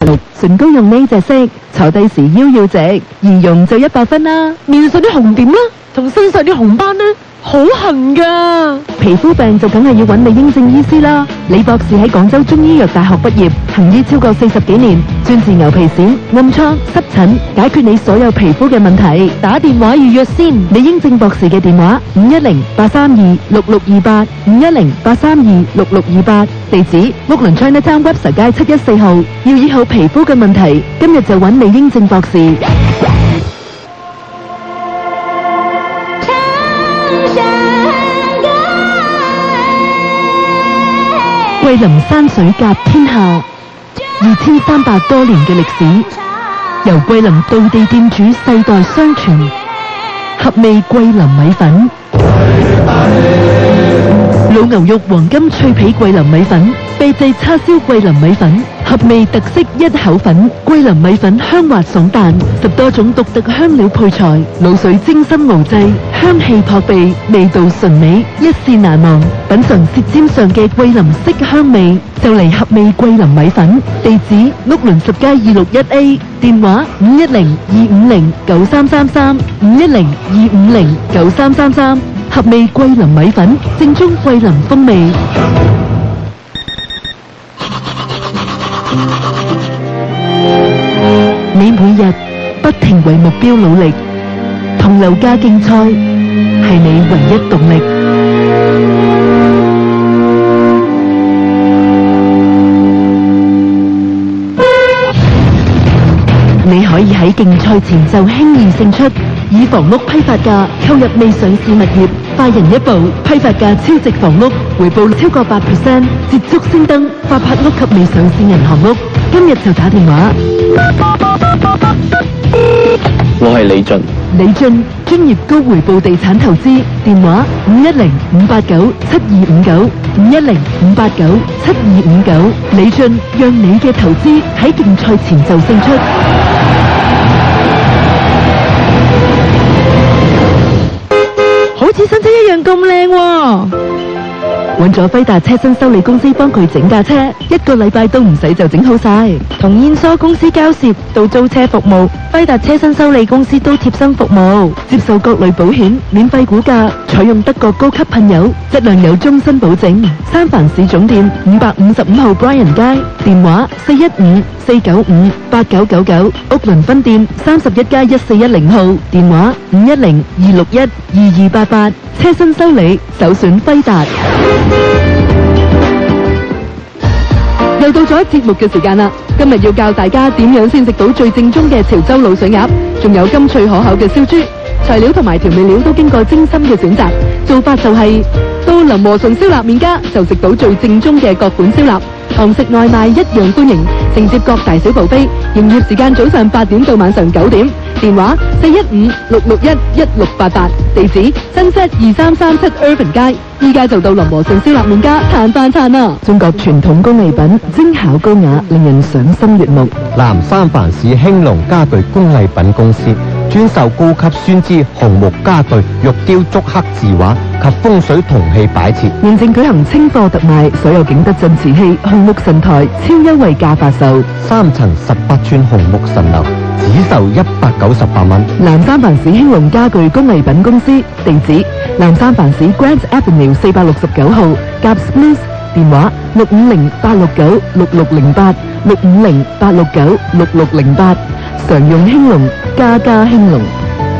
綠，唇膏用呢隻色，坐低時腰要直，易用就100分啦。 面上啲紅點啦，同身上啲紅斑呢，好痕噶。 皮膚病就梗係要揾李英正醫師啦。李博士喺廣州中醫藥大學畢業，行醫超過40幾年，專治牛皮癬、暗瘡、濕疹，解決你所有皮膚嘅問題。打電話預約先。李英正博士嘅電話510-832-6628 510-832-6628，地址屋崙 Chinatown Webster 街714號。要醫好皮膚嘅問題，今日就揾李英正博士。桂林山水甲天下，2300多年嘅歷史，由桂林道地店主世代相傳。合味桂林米粉，老牛肉黃金脆皮桂林米粉，秘製叉燒桂林米粉，合味特色一口粉。桂林米粉香滑爽彈，10多種獨特香料配材，滷水精心熬製，香氣撲鼻，味道純美，一試難忘。品嘗舌尖上嘅桂林色香味，就嚟合味桂林米粉。地址屋崙10街261A，電話510-250-9333 510-250-9333。合味桂林米粉，正宗桂林風味。你每日不停為目標努力，同樓價競賽係你唯一動力。你可以喺競賽前就輕易勝出，以房屋批發價購入未上市物業，快人一步，批發價超值房屋，回報超過8%，捷足先登發拍屋及未上市銀行屋。今日就打電話。 我係李俊。 李俊，專業高回報地產投資，電話510-589-7259 510-589-7259。李俊，讓你嘅投資喺競賽前就勝出。 好似新車一樣咁靚喎。 揾咗輝達車身修理公司幫佢整架車，1個禮拜都唔使就整好晒。 從驗疏公司交涉到租車服務，輝達車身修理公司都貼心服務， 接受各類保險，免費估價，採用德國高級噴油，質量有終身保證。三藩市總店555號 Bryan 街，電話415-495-8999，屋崙分店31+1410號，電話510-261-2288。車身修理首選輝達。又到咗節目嘅時間啦！今日要教大家點樣先食到最正宗嘅潮州滷水鴨，仲有甘脆可口嘅燒豬。材料同埋調味料都經過精心嘅選擇，做法就係到林和順燒臘麵家就食到最正宗嘅各款燒臘，堂食外賣一樣歡迎，承接各大小 buffet，營業時間早上8點到晚上9點，電話415-661-1688，地址Sunset 2337 Irvin 街。依家就到林和順燒臘麵家嘆翻餐啦！中國傳統工藝品，精巧高雅，令人賞心悅目。 南三藩市興隆家具工藝品公司專售高級酸枝紅木家具、玉雕竹刻字畫及風水銅器擺設。 現正舉行清貨特賣，所有景德鎮瓷器、紅木神台超優惠價發售 ，3層18寸紅木神樓只售198蚊。 南三藩市興隆家具工藝品公司，地址南三藩市 Grant Avenue 469號，夾 Spruce， 電話650-869-6608 650-869-6608。常用興隆，家家興隆。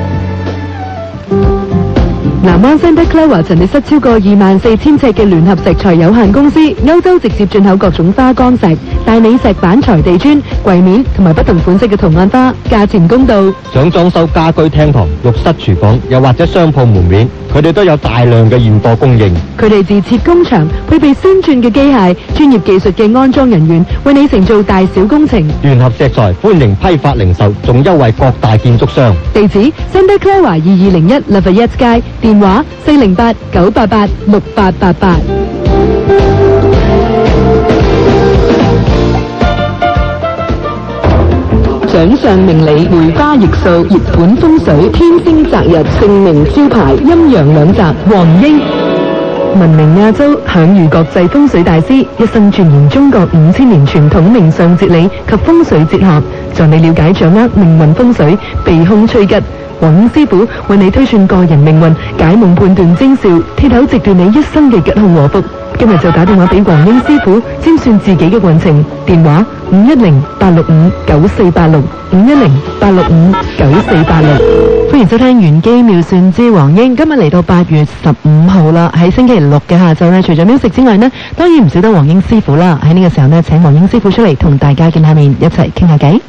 南灣 Santa Clara 陳列室超過24000尺嘅聯合石材有限公司，歐洲直接進口各種花崗石、大理石板材地磚、櫃面同埋不同款式嘅圖案花，價錢公道。 想裝修家居廳堂、浴室廚房，又或者商鋪門面，佢哋都有大量嘅現貨供應。 佢哋自設工場，配備先進嘅機械、專業技術嘅安裝人員，為你承做大小工程。 聯合石材歡迎批發零售，仲優惠各大建築商。 地址 Santa Clara 2201 Lafayette 街，電話408-988-6888。掌上明理，梅花易數，熱盤風水，天星擇日，盛名招牌，陰陽兩集，黃英。 聞名亞洲，享譽國際風水大師，一生鑽研中國5000年傳統命相哲理及風水哲學，助你了解掌握命運風水，避凶趨吉。黃英師傅為你推算個人命運，解夢判斷徵兆，鐵口直斷你一生嘅吉凶禍福。今日就打電話俾黃英師傅，占算自己嘅運程。電話510-865-9486 510-865-9486。歡迎收聽玄機妙算之黃英。今日嚟到8月15號啦，喺星期六嘅下晝呢，除咗 music 之外呢，當然唔少得黃英師傅啦。喺呢個時候呢，請黃英師傅出嚟同大家見下面，一齊傾下偈。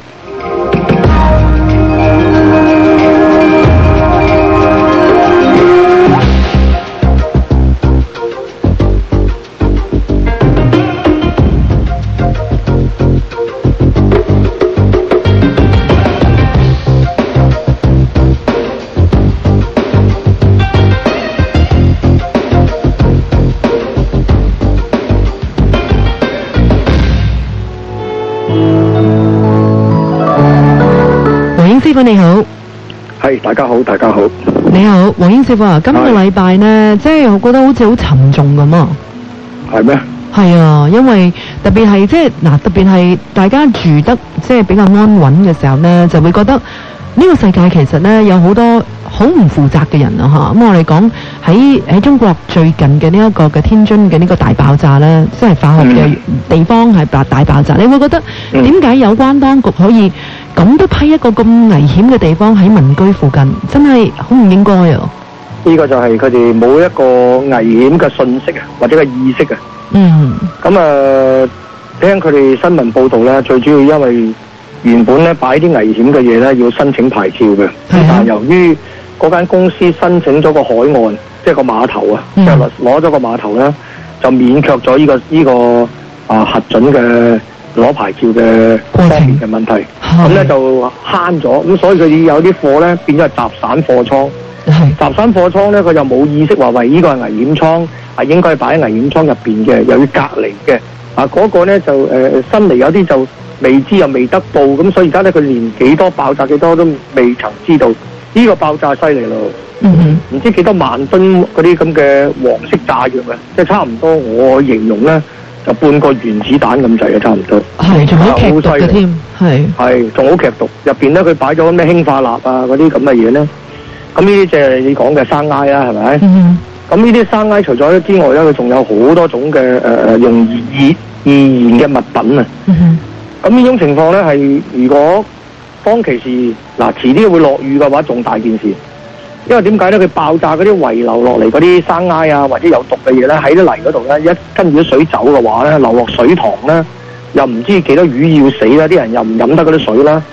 師傅你好， 係大家好，大家好。 你好，黃英師傅啊，今個禮拜呢，即係我覺得好似好沉重咁啊。 係咩？ 係啊，因為特別係即係嗱，特別係大家住得即係比較安穩嘅時候呢，就會覺得呢個世界其實呢，有好多好唔負責嘅人啊吓。咁我哋講喺中國最近嘅呢一個嘅天津嘅呢個大爆炸呢，即係化學嘅地方係大爆炸，你會覺得點解有關當局可以咁都批一個咁危險嘅地方喺民居附近，真係好唔應該啊！ 呢個就係佢哋冇一個危險嘅信息啊，或者個意識啊。咁聽佢哋新聞報道咧，最主要因為原本咧擺啲危險嘅嘢咧要申請牌照嘅，但係由於嗰間公司申請咗個海岸，即係個碼頭啊，即係攞咗個碼頭咧，就免卻咗呢個核准嘅攞牌照嘅方面嘅問題，咁咧就慳咗，咁所以佢有啲貨咧變咗係集散貨倉。集散貨倉咧，佢就冇意識話為呢個係危險倉，係應該擺喺危險倉入邊嘅，又要隔離嘅。嗰個咧就新嚟有啲就未知又未得報，咁所以而家咧佢連幾多爆炸幾多都未曾知道。呢個爆炸犀利咯，唔知幾多萬噸嗰啲咁嘅黃色炸藥啊，即係差唔多我形容咧。就半個原子彈咁滯嘅，差唔多。係，仲好劇毒嘅添。係，仲好劇毒。入邊咧，佢擺咗咩氫化鈉啊，嗰啲咁嘅嘢咧。咁呢啲就係你講嘅生埃啦，係咪？咁呢啲生埃除咗之外咧，佢仲有好多種嘅用易燃嘅物品啊。咁呢種情況咧係，如果當其時遲啲會落雨嘅話，仲大件事。因為點解咧？佢爆炸嗰啲遺留落嚟嗰啲生埃啊，或者有毒嘅嘢咧，喺啲泥嗰度咧，一跟住啲水走嘅話咧，流落水塘咧，又唔知幾多魚要死啦，啲人又唔飲得嗰啲水啦，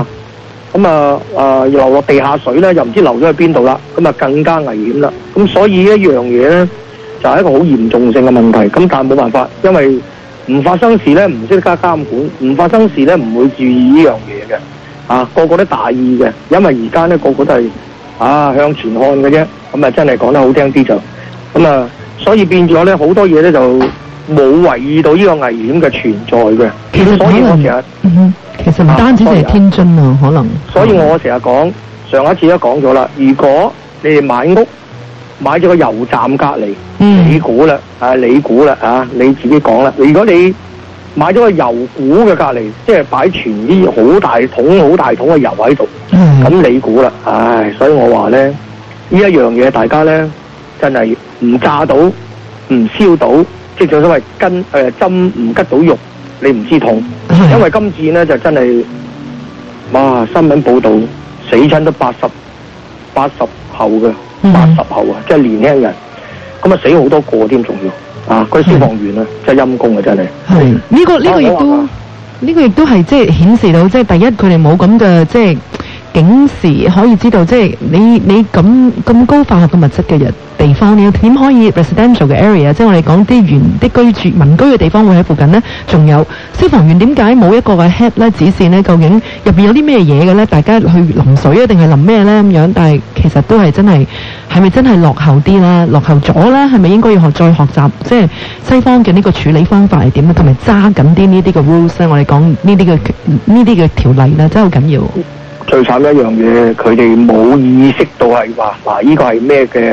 流落地下水咧，又唔知流咗去邊度啦，咁啊更加危險啦。咁所以一樣嘢咧，就係一個好嚴重性嘅問題。咁但係冇辦法，因為唔發生事咧，唔識得加監管；唔發生事咧，唔會注意呢樣嘢嘅。個個都大意嘅，因為而家咧個個都係。向前看嘅啫，咁真係講得好聽啲就，所以變咗咧好多嘢咧就冇為意到呢個危險嘅存在嘅。 其實所以我成日， 其實唔單止係天津啊，可能。 所以我成日講，上一次都講咗啦，如果你哋買屋買咗個油站隔離，你估啦，你估啦，你自己講啦。如果你買咗個油股嘅隔離，即係擺全啲好大桶嘅油喺度，咁你估啦，所以我話咧，呢一樣嘢大家咧真係唔炸到，唔燒到，即係正所謂針唔吉到肉，你唔知痛。因為今次咧就真係，新聞報道死親都80後嘅，80後啊，即係年輕人，咁死好多個添，仲要。嗰啲消防員啊，真係陰功啊，真係。係呢個亦都係即係顯示到，即係第一佢哋冇咁嘅即係警示，可以知道即係你咁高化學嘅物質嘅地方，你點可以 residential 嘅 area， 即係我哋講啲居住民居嘅地方會喺附近呢？仲有消防員點解冇一個嘅 head 咧指示呢？究竟入邊有啲咩嘢嘅咧？大家去淋水啊，定係淋咩咧咁樣？但係其實都係真係。係咪真係落後啲啦？落後咗咧？係咪應該要再學習？即係西方嘅呢個處理方法係點咧？同埋揸緊啲呢啲嘅 rules 咧？我哋講呢啲嘅條例咧，真係好緊要。最慘一樣嘢，佢哋冇意識到係話呢個係咩嘅危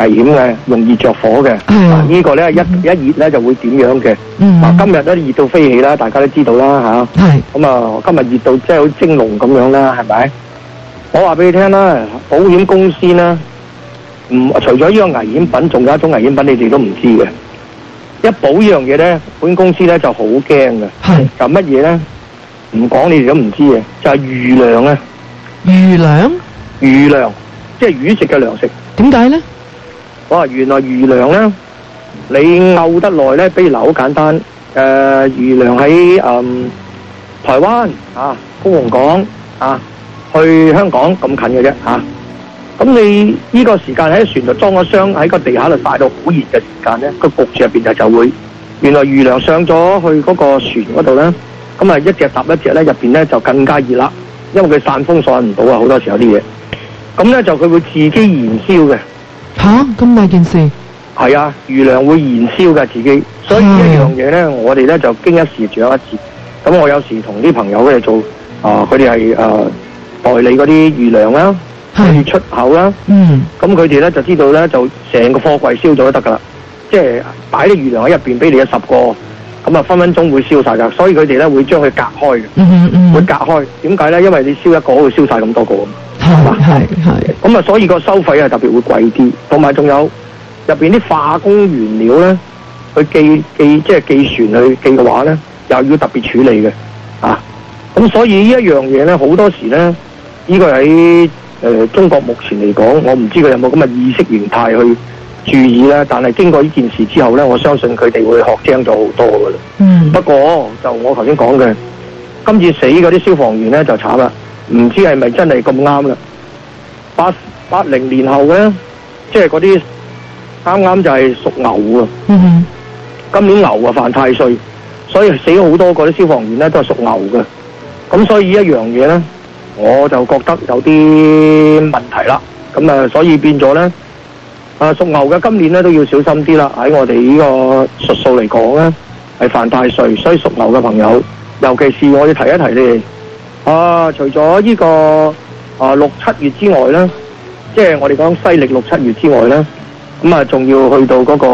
危險嘅，容易着火嘅。呢個咧一熱咧就會點樣嘅？今日都熱到飛起啦，大家都知道啦嚇。咁啊，今日熱到即係好似蒸籠咁樣啦，係咪？我話俾你聽啦，保險公司咧，除咗呢個危險品，仲有一種危險品你哋都唔知嘅。一保呢樣嘢咧，保險公司咧就好驚嘅。就乜嘢咧？唔講你哋都唔知嘅，就係魚糧啊！ 魚糧？ 魚糧，即係魚食嘅糧食。點解咧？我話原來魚糧咧，你漚得耐咧，比如嗱好簡單，魚糧喺台灣啊，高雄港啊，去香港咁近嘅啫嚇。咁你呢個時間喺船度裝咗箱喺個地下度曬到好熱嘅時間咧，個焗住入邊就會原來魚糧上咗去嗰個船嗰度咧，咁啊一隻搭一隻咧，入邊咧就更加熱啦，因為佢散風散唔到啊，好多時候啲嘢。咁咧就佢會自己燃燒嘅。嚇，咁大件事？係啊，魚糧會燃燒嘅自己，所以呢一樣嘢咧，我哋咧就經一事長一智。咁我有時同啲朋友佢哋做佢哋係代理嗰啲魚糧啦，去出口啦。咁佢哋咧就知道咧，就成個貨櫃燒咗都得㗎啦。即係擺啲魚糧喺入邊，俾你有10個，咁啊分分鐘會燒晒㗎。所以佢哋咧會將佢隔開嘅，會隔開。點解咧？因為你燒一個會燒晒咁多個。係。咁啊，所以個收費係特別會貴啲，同埋仲有入邊啲化工原料咧，去即係寄船去寄嘅話咧，又要特別處理嘅。咁所以呢一樣嘢咧，好多時咧，呢個喺中國目前嚟講，我唔知佢有冇咁嘅意識形態去注意啦。但係經過呢件事之後咧，我相信佢哋會學精咗好多噶啦。不過就我頭先講嘅，今次死嗰啲消防員咧就慘啦，唔知係咪真係咁啱啦？80年後咧，即係嗰啲啱啱就係屬牛啊。今年牛啊犯太歲，所以死咗好多個啲消防員咧都係屬牛嘅。咁所以一樣嘢咧，我就覺得有啲問題啦。咁啊，所以變咗咧，屬牛嘅今年咧都要小心啲啦。喺我哋呢個術數嚟講咧，係犯太歲，所以屬牛嘅朋友，尤其是我要提一提你哋。除咗呢個6、7月之外咧，即係我哋講西歷6、7月之外咧，咁啊仲要去到嗰個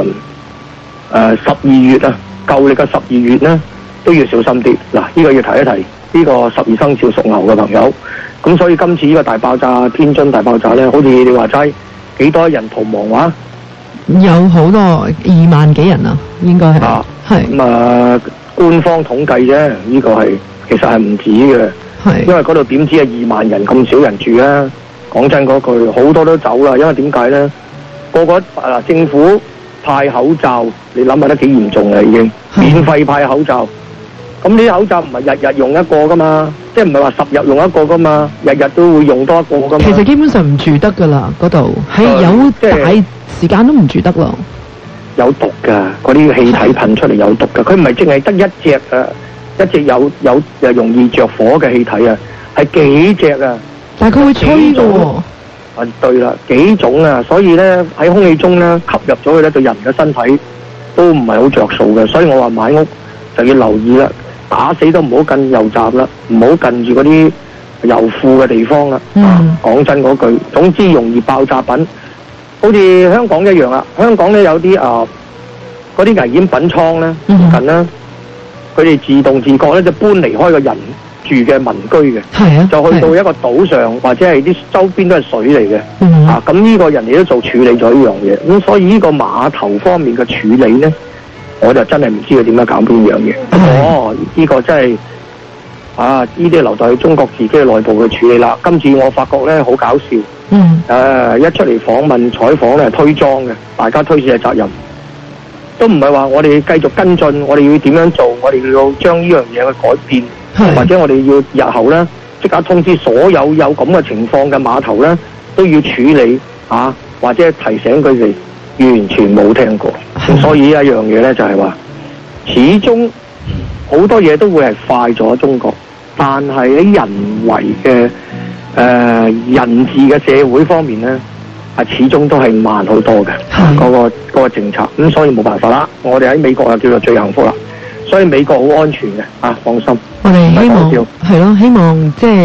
12月啊，舊歷嘅12月咧都要小心啲。嗱，呢個要提一提。呢個12生肖屬牛嘅朋友，咁所以今次呢個大爆炸，天津大爆炸咧，好似你話齋幾多人逃亡話？ 有好多2萬幾人啊，應該係。 咁官方統計啫，呢個係其實係唔止嘅。因為嗰度點止係2萬人咁少人住啊？講真嗰句，好多都走啦。因為點解咧？個政府派口罩，你諗下得幾嚴重啦已經，免費派口罩。咁呢啲口罩唔係日日用一個噶嘛，即係唔係話10日用一個噶嘛，日日都會用多一個噶嘛。其實基本上唔住得噶啦，嗰度係有大時間都唔住得咯。有毒噶，嗰啲氣體噴出嚟有毒噶，佢唔係淨係得一隻一隻有容易着火嘅氣體啊，係幾隻啊。但係佢會吹噶喎。對啦，幾種啊，所以咧喺空氣中咧吸入咗去咧，對人嘅身體都唔係好着數嘅，所以我話買屋就要留意啦。打死都唔好近油站啦，唔好近住嗰啲油庫嘅地方啦。講真嗰句，總之容易爆炸品，好似香港一樣啦。香港咧有啲嗰啲危險品倉咧，附近咧，佢哋自動自覺咧就搬離開個人住嘅民居嘅，就去到一個島上或者係啲周邊都係水嚟嘅。咁呢個人哋都做處理咗呢樣嘢，咁所以呢個碼頭方面嘅處理咧，我就真係唔知佢點樣搞邊樣嘢。呢個真係呢啲留待中國自己嘅內部去處理啦。今次我發覺咧好搞笑，一出嚟訪問採訪咧推裝嘅，大家推卸責任，都唔係話我哋繼續跟進，我哋要點樣做，我哋要將呢樣嘢去改變，或者我哋要日後咧即刻通知所有咁嘅情況嘅碼頭咧都要處理或者提醒佢哋。完全冇聽過，所以一樣嘢咧就係話，始終好多嘢都會係快咗中國，但係喺人為嘅人治嘅社會方面咧，始終都係慢好多嘅嗰個政策。咁所以冇辦法啦，我哋喺美國就叫做最幸福啦，所以美國好安全嘅放心。我哋希望係咯，希望即係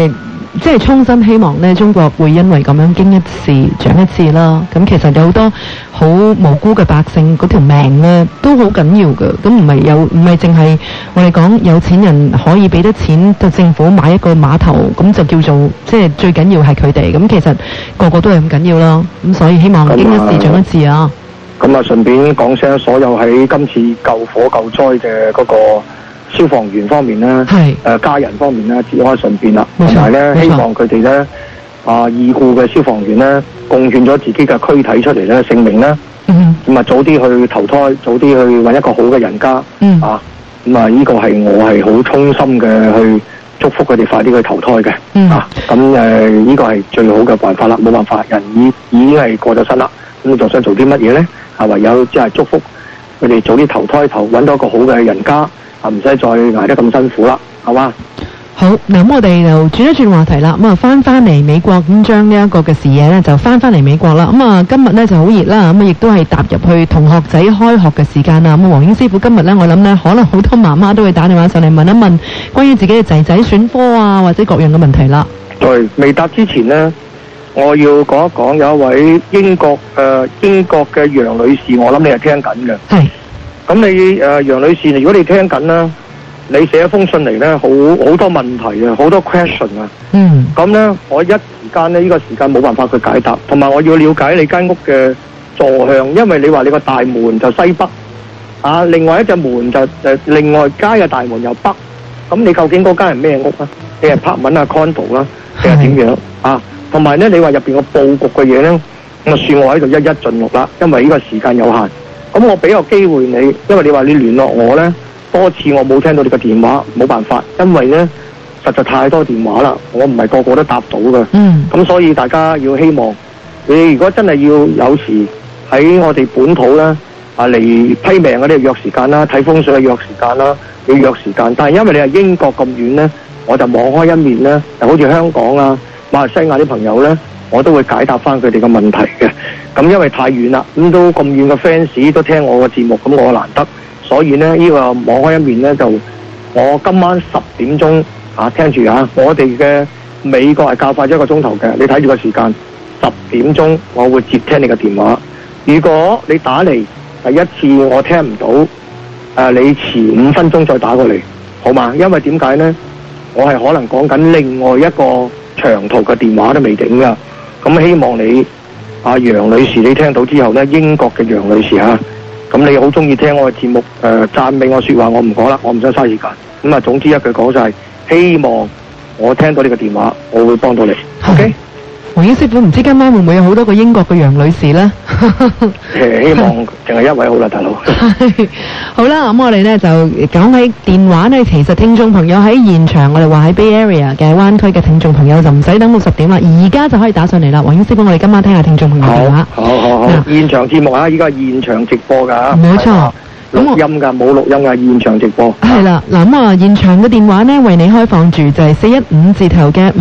即係衷心希望呢，中國會因為咁樣經一事長一智啦。咁其實有好多好無辜嘅百姓嗰條命呢都好緊要嘅。咁唔係淨係我哋講有錢人可以俾得錢就政府買一個碼頭，咁就叫做即係最緊要係佢哋。咁其實個個都係咁緊要啦。咁所以希望經一事長一智啊。 咁啊，順便講聲所有喺今次救火救災嘅嗰個消防員方面咧，家人方面咧，節哀順變啦。同埋咧，希望佢哋咧已故嘅消防員咧，貢獻咗自己嘅軀體出嚟咧，性命咧，咁啊早啲去投胎，早啲去揾一個好嘅人家。咁啊，呢個係我係好衷心嘅去祝福佢哋快啲去投胎嘅。咁呢個係最好嘅辦法啦，冇辦法，人已經係過咗身啦。咁你仲想做啲乜嘢咧？唯有即係祝福佢哋早啲投胎揾到一個好嘅人家，唔使再捱得咁辛苦啦，係嘛？ 好，嗱咁我哋就轉一轉話題啦，咁啊翻嚟美國，咁將呢一個嘅視野咧就翻嚟美國啦。咁啊今日咧就好熱啦，咁啊亦都係踏入去同學仔開學嘅時間啦。咁黃英師傅今日咧，我諗咧可能好多媽媽都會打電話上嚟問一問關於自己嘅仔仔選科啊或者各樣嘅問題啦。 對，未答之前呢，我要講一講有一位英國嘅楊女士，我諗你係聽緊嘅。係。咁你楊女士，如果你聽緊啦，你寫一封信嚟咧，好多問題啊，好多 question 啊。咁咧，我一時間呢，呢個時間冇辦法去解答，同埋我要了解你間屋嘅坐向，因為你話你個大門就西北，另外一隻門就另外街嘅大門又北，咁你究竟嗰間係咩屋啊？你係柏文啊 condo 啦，定係點樣啊？同埋咧，你話入邊個佈局嘅嘢咧，我算我喺度一一盡錄啦，因為呢個時間有限。咁我俾個機會你，因為你話你聯絡我咧，多次我冇聽到你個電話，冇辦法，因為咧實在太多電話啦，我唔係個個都答到嘅。咁所以大家要希望，你如果真係要有時喺我哋本土咧嚟批命嗰啲約時間啦，睇風水嘅約時間啦，要約時間。但係因為你係英國咁遠咧，我就網開一面咧，就好似香港啊、馬來西亞啲朋友咧，我都會解答翻佢哋嘅問題嘅。咁因為太遠啦，咁都咁遠嘅 fans 都聽我嘅節目，咁我難得，所以呢，呢個網開一面呢，就我今晚10點鐘聽住我哋嘅美國係較快咗1個鐘頭嘅，你睇住個時間，10點鐘我會接聽你嘅電話。如果你打嚟第一次我聽唔到，你遲5分鐘再打過嚟，好嘛？因為點解呢？我係可能講緊另外一個長途嘅電話都未定噶，咁希望你。楊女士，你聽到之後呢，英國嘅楊女士咁你好中意聽我嘅節目，讚美我說話，我唔講啦，我唔想嘥時間。咁總之一句講晒，希望我聽到你嘅電話，我會幫到你。OK， 黃英師傅，唔知今晚會唔會有好多個英國嘅楊女士呢？ 希望淨係一位好啦，大佬。 好啦，咁我哋呢就講起電話呢，其實聽眾朋友喺現場，我哋話喺 Bay Area 嘅灣區嘅聽眾朋友就唔使等到10點啦，而家就可以打上嚟啦。黃英師傅，我哋今晚聽下聽眾朋友電話。 好，現場節目依家現場直播噶。 冇錯。 錄音㗎，冇錄音㗎，現場直播。 係啦，嗱咁啊，現場嘅電話呢，為你開放住就係415字頭嘅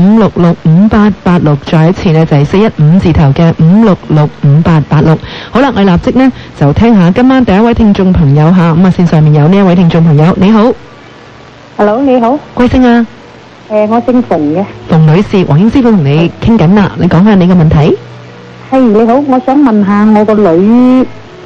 5665886，再一次呢，就係415字頭嘅5665886。好啦，我哋立即呢，就聽下今晚第一位聽眾朋友嚇，咁啊線上面有呢一位聽眾朋友，你好 ，Hello， 你好， 貴姓啊？ 我姓馮嘅。馮女士，黃英師傅同你傾緊啦，你講下你嘅問題。 係，你好，我想問下我個女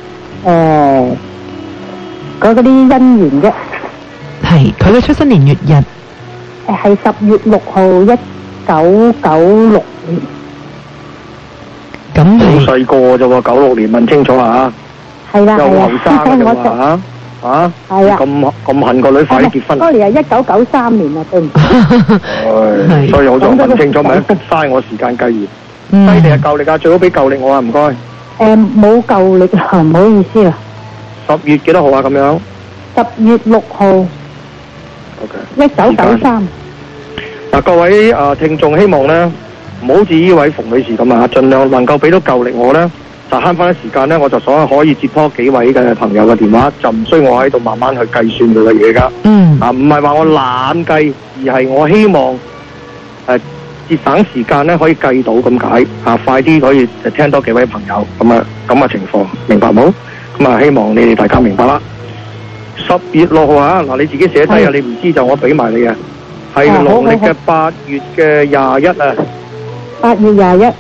嗰啲姻緣啫， 係佢嘅出生年月日， 係10月6號1996年。 咁好細個啫喎，96年，問清楚下。 係啦， 又後生嘅話係啊， 咁恨個女快啲結婚。 嗰年係1993年啊，對唔住。 所以我想問清楚，咪嘥我時間計完。低定係舊曆啊？最好俾舊曆我啊，唔該。 冇舊曆啊，唔好意思啊。 10月幾多號啊？咁樣 10月6號。 OK。 1993。 各位聽眾，希望咧唔好似呢位馮女士咁盡量能夠俾到舊曆我咧，就慳翻啲時間咧，我就所可以接多幾位嘅朋友嘅電話，就唔需要我喺度慢慢去計算佢嘅嘢噶。唔係話我懶計，而係我希望節省時間咧，可以計到咁解快啲可以聽多幾位朋友咁嘅情況，明白冇？咁希望你哋大家明白啦。10月6號嗱，你自己寫低啊，你唔知就我俾埋你啊。 係農曆嘅8月嘅21啊。 8月21。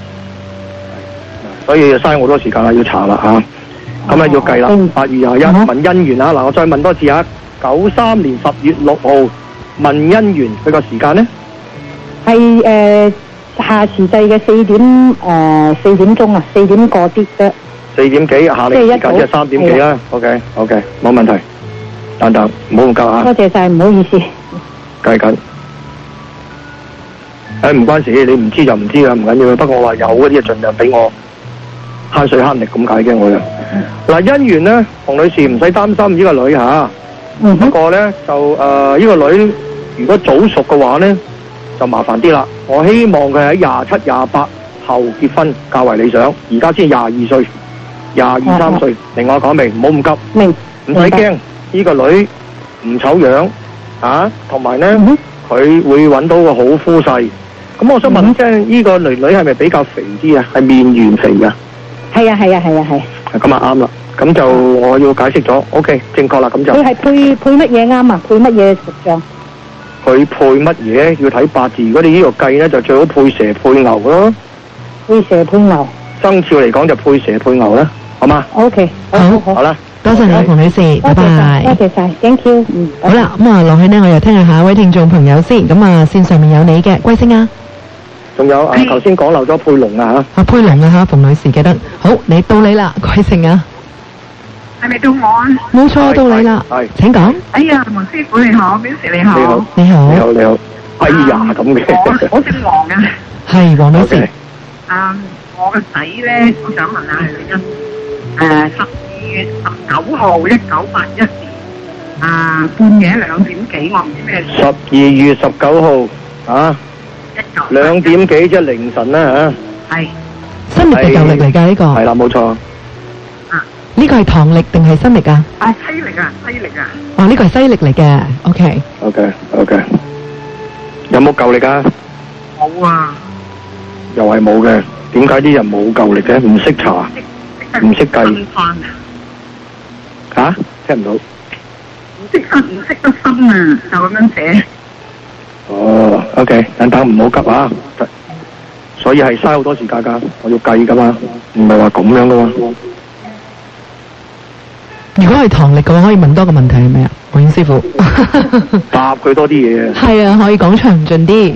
所以要嘥好多時間啦，要查啦嚇。咁啊要計啦，8月21問姻緣啊！嗱，我再問多次啊，93年10月6號問姻緣，佢個時間呢？ 係下時制嘅4點鐘啊，4點過啲啫。4點幾，下嚟時間即係3點幾啦。OK，冇問題。等，唔好咁急啊。多謝晒，唔好意思。計緊。唔關事，你唔知就唔知啦，唔緊要。不過我話有嗰啲，盡量俾我慳水慳力咁解嘅我就。嗱，姻緣呢，洪女士唔使擔心呢個女嚇。不過呢，就呢個女如果早熟嘅話呢，就麻煩啲啦。我希望佢喺27、28後結婚較為理想。而家先22歲、22、3歲，另外講明，唔好咁急。明，唔使驚。呢個女唔醜樣啊，同埋呢，佢會揾到個好膚勢。咁我想問聲，呢個女係咪比較肥啲啊？係面圓肥噶？係啊。咁啊啱啦。咁就我要解釋咗。OK， 正確啦。咁就佢係配乜嘢啱啊？配乜嘢屬相？佢配乜嘢要睇八字。如果你呢個計呢，就最好配蛇配牛咯。配蛇配牛。生肖嚟講就配蛇配牛啦，好嗎 ？OK， 好啦。 多謝你，洪女士，拜拜。 多謝晒 ，thank you。 好啦，咁啊落去呢，我又聽下下一位聽眾朋友先。咁啊，線上面有你嘅貴姓啊？ 仲有啊，頭先講漏咗佩龍啊嚇。 佩龍啊嚇，馮女士記得。好，到你啦，貴姓啊？ 係咪到我啊？ 冇錯，到你啦。係，請講。 哎呀，黃師傅你好，表示你好。 你好。 哎呀，咁嘅。 我姓黃啊。 係黃女士。 我個仔咧，我想問下佢嘅12月19號1981年，半夜2點幾，我唔知咩事。 12月19號啊，2點幾即係凌晨啦嚇。係。 新歷定舊歷嚟㗎呢個？ 係啦，冇錯。 呢個係唐歷定係新歷啊？ 西歷啊，西歷啊。 哦，呢個係西歷嚟嘅。OK。 有冇舊歷啊？ 冇啊。 又係冇嘅。點解啲人冇舊歷嘅？唔識查，唔識計。嚇？聽唔到。唔識得分啊，就咁樣寫。哦 ，OK， 等唔好急啊。所以係嘥好多時間㗎，我要計㗎嘛，唔係話咁樣㗎嘛。 如果係唐歷嘅話，可以問多個問題係咪啊？黃英師傅。 答佢多啲嘢。 係啊，可以講詳盡啲。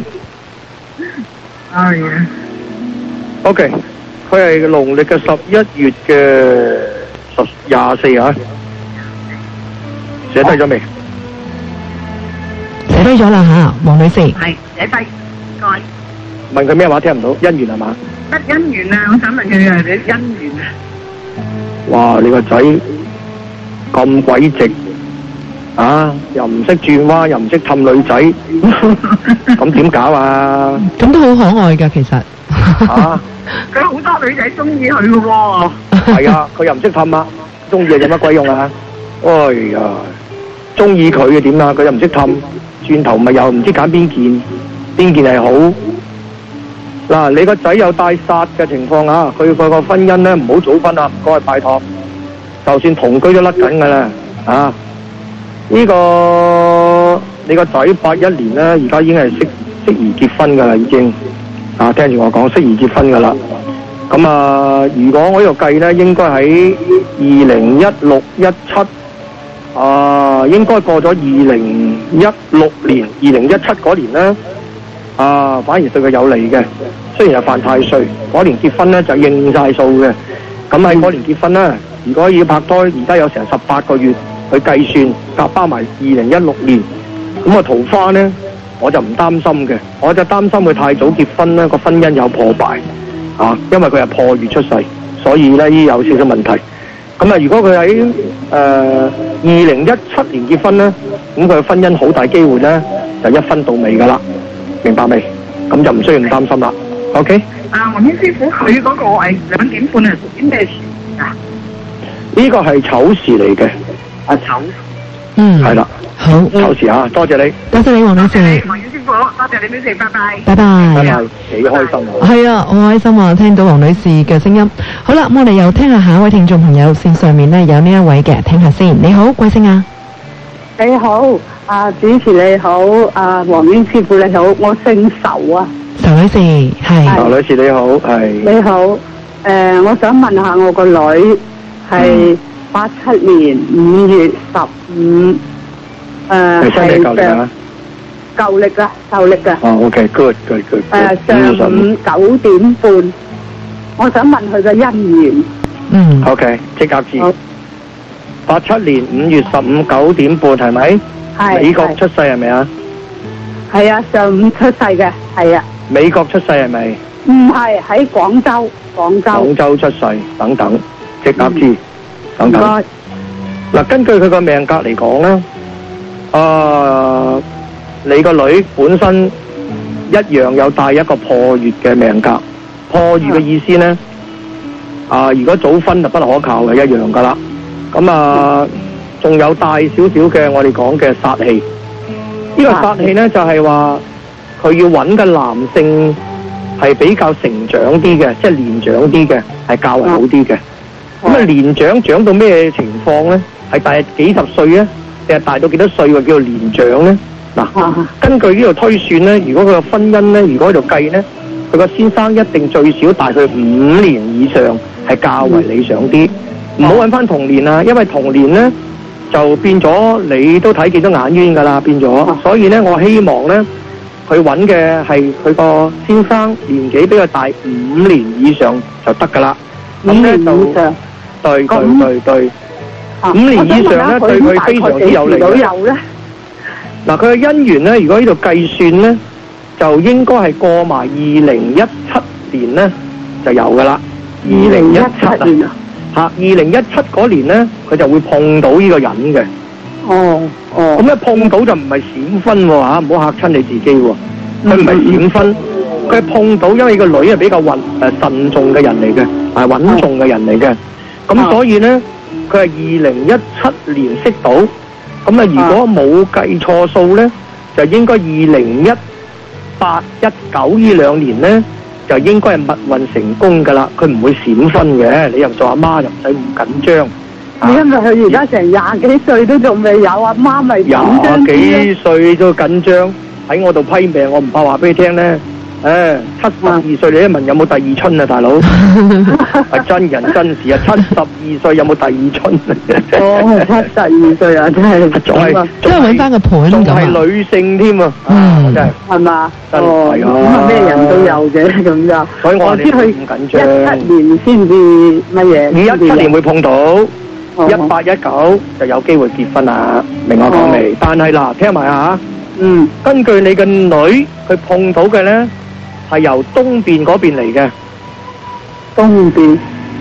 係啊。 OK，佢係農曆嘅11月嘅24啊，寫低咗未？ 寫低咗啦嚇，黃女士。 係寫低，唔該。 問佢咩話？聽唔到，姻緣係嘛？ 得姻緣啊！我想問佢你姻緣啊。 哇！你個仔咁鬼直啊，又唔識轉彎，又唔識氹女仔，咁點搞啊？ 咁都好可愛㗎，其實。 啊！ 佢好多女仔中意佢嘅喎。 係啊，佢又唔識氹啊，中意有乜鬼用啊？哎呀，中意佢嘅點啊？佢又唔識氹，轉頭咪又唔知揀邊件係好。嗱，你個仔有帶煞嘅情況啊，佢個婚姻咧唔好早婚啊，唔該拜託。就算同居都甩緊㗎啦，啊！呢個你個仔81年咧，而家已經係適宜結婚㗎啦，已經。啊，聽住我講，適宜結婚㗎啦。咁啊，如果我呢個計咧，應該喺2016、17啊，應該過咗2016年、2017嗰年咧，啊，反而對佢有利嘅。雖然係犯太歲，嗰年結婚咧就應晒數嘅。咁喺嗰年結婚咧，如果要拍拖，而家有成18個月去計算，夾包埋2016年，咁啊桃花咧。我就唔擔心嘅，我就擔心佢太早結婚咧，個婚姻有破敗啊，因為佢係破月出世，所以咧呢有少少問題。咁啊，如果佢喺2017年結婚咧，咁佢嘅婚姻好大機會咧就一分到尾噶啦，明白未？咁就唔需要咁擔心啦。OK？ 黃英師傅，佢嗰個係2點半係屬於咩時啊？ 呢個係丑時嚟嘅。 丑。 係啦。 好， 丑時啊，多謝你， 多謝你黃女士， 黃師傅，多謝你女士，拜拜， 拜拜， 幾開心啊！ 係啊，好開心啊，聽到黃女士嘅聲音。好啦，咁我哋又聽下下一位聽眾朋友線上面呢有呢一位嘅，聽下先。你好，貴姓啊？ 你好，主持你好，黃英師傅你好，我姓仇啊。 仇女士係。 仇女士你好，係。 你好，我想問下我個女係87年5月15， 係新定舊歷啊？ 舊歷啊，舊歷啊。 哦 ，OK，good。 上午9點半，我想問佢嘅姻緣。 OK， 即刻知。87年5月15 9點半係咪？係。美國出世係咪啊？ 係啊，上午出世嘅，係啊。 美國出世係咪？ 唔係，喺廣州。 廣州出世，等等，即刻知，等等。嗱，根據佢個命格嚟講咧，你個女本身一樣有帶一個破月嘅命格，破月嘅意思咧，如果早婚就不可靠嘅，一樣噶啦。咁仲有帶少少嘅我哋講嘅煞氣。呢個煞氣咧就係話佢要揾嘅男性係比較成長啲嘅，即係年長啲嘅，係較為好啲嘅。咁年長到咩情況咧？係大幾十歲咧，定係大到幾多歲叫做年長咧？嗱，根據呢度推算咧，如果佢個婚姻咧，如果喺度計咧，佢個先生一定最少大佢5年以上，係較為理想啲。唔好揾翻同年啊，因為同年咧就變咗你都睇見咗眼冤噶啦，變咗。所以咧，我希望咧，佢揾嘅係佢個先生年紀比佢大5年以上就得噶啦。咁咧就對。5年以上咧對佢非常之有利。嗱，佢嘅姻緣咧，如果呢度計算咧，就應該係過埋2017年咧就有噶啦。2017年啊，2017嗰年咧，佢就會碰到呢個人嘅。咁咧碰到就唔係閃婚喎，唔好嚇親你自己喎。佢唔係閃婚，佢係碰到，因為個女係比較慎重嘅人嚟嘅，係穩重嘅人嚟嘅。咁所以咧，佢係2017年識到。咁如果冇計錯數咧，就應該2018、19呢兩年咧，就應該係密運成功噶啦。佢唔會閃婚嘅，你又做阿媽又唔使咁緊張。 因為佢而家成20幾歲都仲未有，阿媽咪緊張啲。 20幾歲都緊張，喺我度批命，我唔怕話俾你聽咧。72歲你一問有冇第二春啊，大佬？係真人真事啊！72歲有冇第二春 72歲啊，真係真係揾翻個盤咁仲係女性添啊！真係係嘛？ 真係咁咩人都有嘅咁就。 所以我哋唔緊張。 17年先至乜嘢？ 你17年會碰到，18、19就有機會結婚啦。明我講未？但係嗱，聽埋下。根據你嘅女，佢碰到嘅咧。係由東邊嗰邊嚟嘅， 東邊，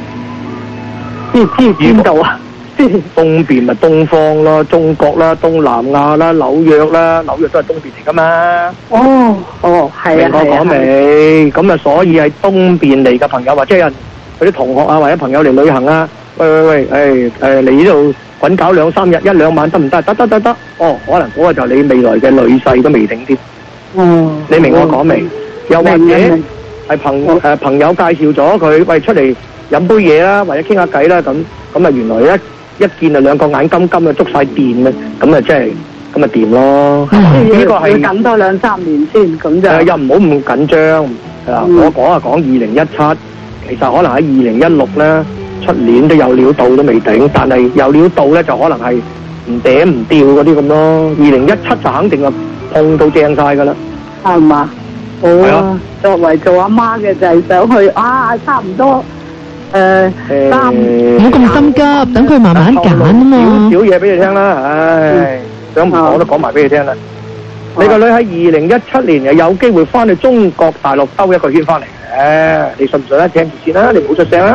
知邊度啊？ 東邊咪東方咯，中國啦，東南亞啦，紐約啦，紐約都係東邊嚟噶嘛。 係啊。 明我講未？咁所以係東邊嚟嘅朋友，或者係佢啲同學啊，或者朋友嚟旅行啊，喂，嚟呢度滾搞2、3日1、2晚得唔得？得。可能嗰個就你未來嘅女婿都未定添。你明我講未？又或者係朋友介紹咗佢，喂，出嚟飲杯嘢啦，或者傾下偈啦，咁原來一見就兩個眼金金啊，捉晒電啊，咁即係咁掂咯。呢個係等多2、3年先，咁就又唔好咁緊張。我講2017，其實可能喺2016咧，出年都有料到都未定，但係有料到咧就可能係唔嗲唔吊嗰啲咁咯。2017就肯定係碰到正晒噶啦， 係嘛？作為做阿媽嘅就係想去差唔多3， 唔好咁心急，等佢慢慢揀啊嘛。 少嘢俾你聽啦，想唔講都講埋俾你聽啦。你個女喺2017年又有機會翻去中國大陸兜一個圈翻嚟嘅，你信唔信咧？聽住先啦，你唔好出聲啦。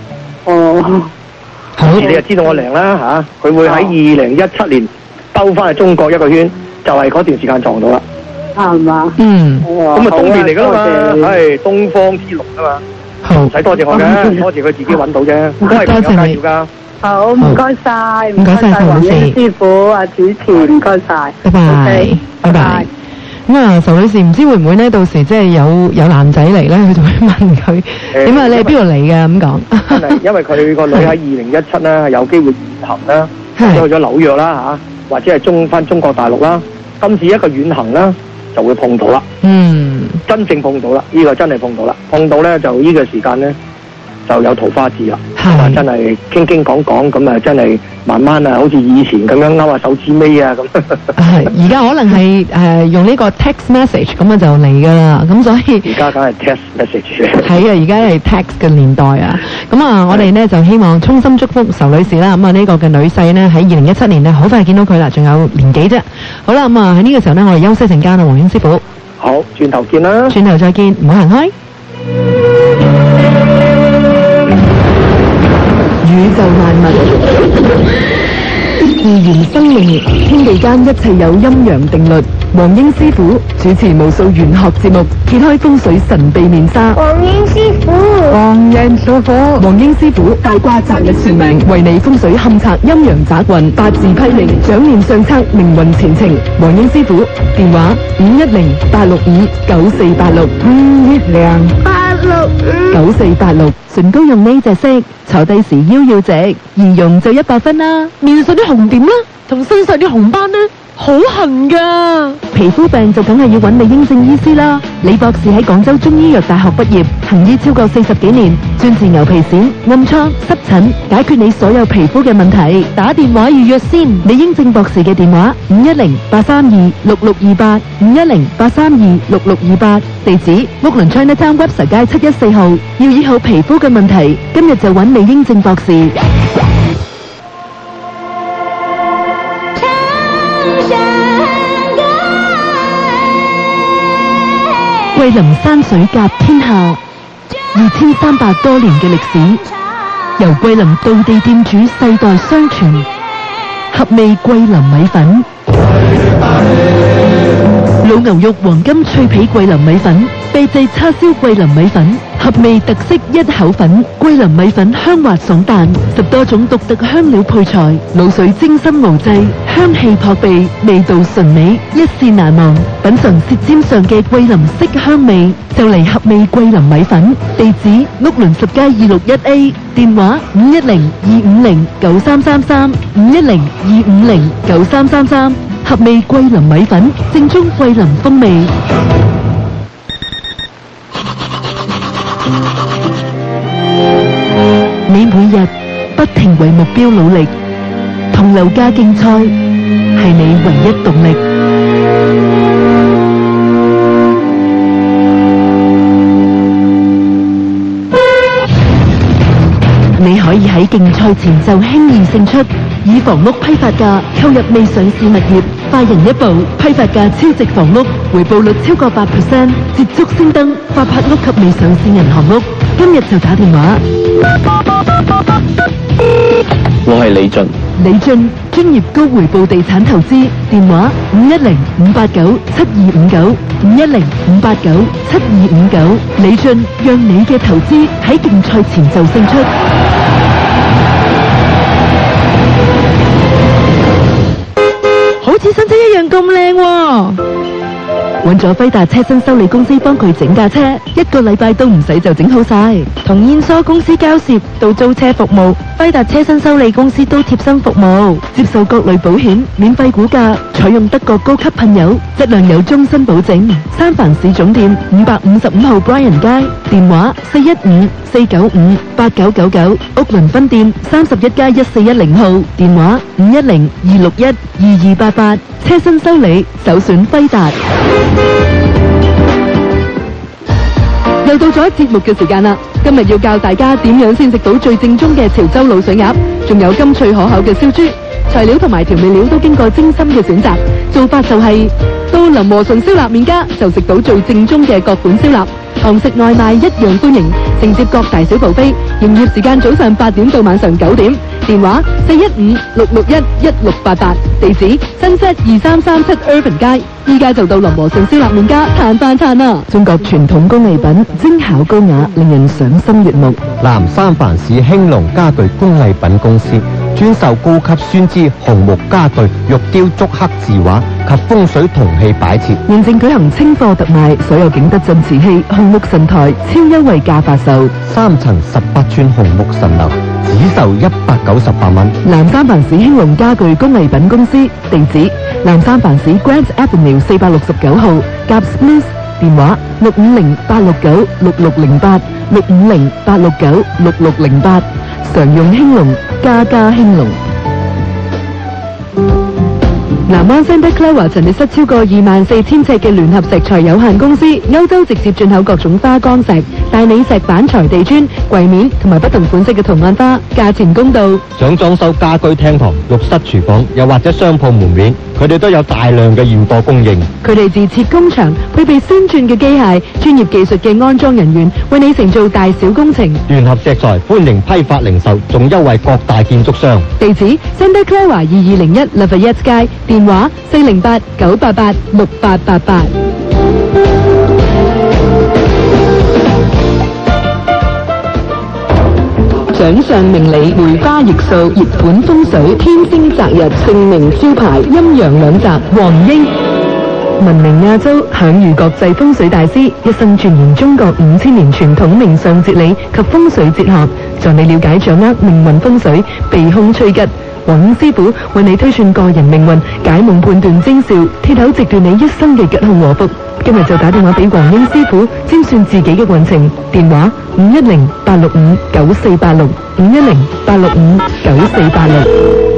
好，你就知道我靈啦嚇，佢會喺2017年兜翻去中國一個圈，就係嗰段時間撞到啦。 係嘛？ 咁東邊嚟噶嘛，係東方之龍啊嘛，唔使多謝我嘅，多謝佢自己揾到啫，都係朋友介紹噶。 好，唔該晒，唔該晒黃英師傅啊，主持唔該晒， 拜拜。咁啊，仇女士唔知會唔會呢？到時即係有男仔嚟咧，佢就會問佢點啊？你係邊度嚟嘅咁講？ 因為佢個女喺2017咧有機會移行啦，去咗紐約啦或者係中國大陸啦，今次一個遠行啦就會碰到啦。真正碰到啦，呢個真係碰到啦，碰到咧就呢個時間咧就有桃花字啦，真係傾講咁啊，真係慢慢啊，好似以前咁樣勾下手指尾啊咁。 係而家可能係用呢個 text message 咁啊就嚟噶啦，咁所以而家梗係 text message。 係啊，而家係 text 嘅年代啊，咁啊我哋呢就希望衷心祝福仇女士啦，咁啊呢個嘅女婿呢，喺2017年呢好快見到佢啦，仲有年幾啫。好啦，咁啊喺呢個時候呢，我哋休息陣間啊，黃英師傅。 好，轉頭見啦。 轉頭再見，唔好行開。 宇宙萬物，自然生命，天地間一切有陰陽定律。黃英師傅主持無數玄學節目，揭開風水神秘面紗。 黃英師傅， 黃人所火，黃英師傅大卦擇日算命，為你風水勘測陰陽雜運，八字批命，掌念相測命運前程。黃英師傅電話510-865-9486，510-865-9486，唇膏用呢隻色，坐低時腰要直，易用就100分啦。面上啲紅點啦，同身上啲紅斑呢，好痕噶。皮膚病就梗係要揾李英正醫師啦。李博士喺廣州中醫藥大學畢業，行醫超過40幾年，專治牛皮癬、暗瘡、濕疹，解決你所有皮膚嘅問題。打電話預約先。李英正博士嘅電話510-832-6628 510-832-6628，地址屋崙 Chinatown 屈臣街714號。要醫好皮膚嘅問題，今日就揾李英正博士。桂林山水甲天下，2300多年嘅歷史，由桂林道地店主世代相傳，合味桂林米粉。老牛肉黃金脆皮桂林米粉，秘製叉燒桂林米粉，合味特色一口粉。桂林米粉香滑爽彈，10多種獨特香料配菜，滷水精心熬製，香氣撲鼻，味道純美，一試難忘。品嘗舌尖上嘅桂林色香味，就嚟合味桂林米粉。地址屋崙10街261A，電話510-250-9333 510-250-9333。合味桂林米粉，正宗桂林風味。你每日不停為目標努力，同樓價競賽係你唯一動力。你可以喺競賽前就輕易勝出，以房屋批發價購入未上市物業，快人一步，批發價超值房屋，回報率超過8%，捷足先登發拍屋及未上市銀行屋。今日就打電話。 我係李俊。 李俊專業高回報地產投資，電話510-589-7259 510-589-7259。李俊讓你嘅投資喺競賽前就勝出。好似新車一樣咁靚喎！揾咗輝達車身修理公司幫佢整架車，1個禮拜都唔使就整好晒。從燕梳公司交涉到租車服務，輝達車身修理公司都貼身服務，接受各類保險，免費估價，採用德國高級噴油，質量有終身保證。三藩市總店555號 Bryan 街，電話415-495-8999，屋崙分店31街1410號，電話510-261-2288，車身修理首選輝達。又到咗節目嘅時間啦！今日要教大家點樣先食到最正宗嘅潮州滷水鴨，仲有甘脆可口嘅燒豬。材料同埋調味料都經過精心嘅選擇，做法就係到林和順燒臘麵家就食到最正宗嘅各款燒臘，堂食外賣一樣歡迎，承接各大小buffet，營業時間早上8點到晚上9點，電話415-661-1688，地址新set 2337 Irvin 街，依家就到林和順燒臘麵家嘆飯餐啦！中國傳統工藝品，精巧高雅，令人賞心悅目。 南三藩市興隆家具工藝品公司專售高級酸枝紅木家具、玉雕、竹刻字畫及風水銅器擺設。 現正舉行清貨特賣，所有景德鎮瓷器、紅木神台超優惠價發售 ，3層18寸紅木神樓只售198蚊。 南三藩市興隆家具工藝品公司，地址南三藩市 Grant Avenue 469號，夾 Smith， 電話650-869-6608 650-869-6608，常用興隆，家家興隆。南灣 Santa Clara 陳列室超過24,000尺嘅聯合石材有限公司，歐洲直接進口各種花崗石、大理石板材地磚、櫃面同埋不同款式嘅圖案花，價錢公道。 想裝修家居廳堂、浴室、廚房，又或者商鋪門面，佢哋都有大量嘅現貨供應。 佢哋自設工場，配備先進嘅機械、專業技術嘅安裝人員，為你承做大小工程。 聯合石材歡迎批發零售，仲優惠各大建築商。 地址 Santa Clara 2201 Lafayette 街，電話408-988-6888。掌上命理、梅花易數、熱本風水、天星擇日、姓名招牌、陰陽兩擇、黃英。聞名亞洲，享譽國際風水大師，一生鑽研中國5000年傳統命相哲理及風水哲學，助你了解掌握命運風水，避凶趨吉。黃英師傅為你推算個人命運，解夢判斷徵兆，鐵口直斷你一生嘅吉凶禍福。今日就打電話俾黃英師傅，占算自己嘅運程。電話510-865-9486 510-865-9486。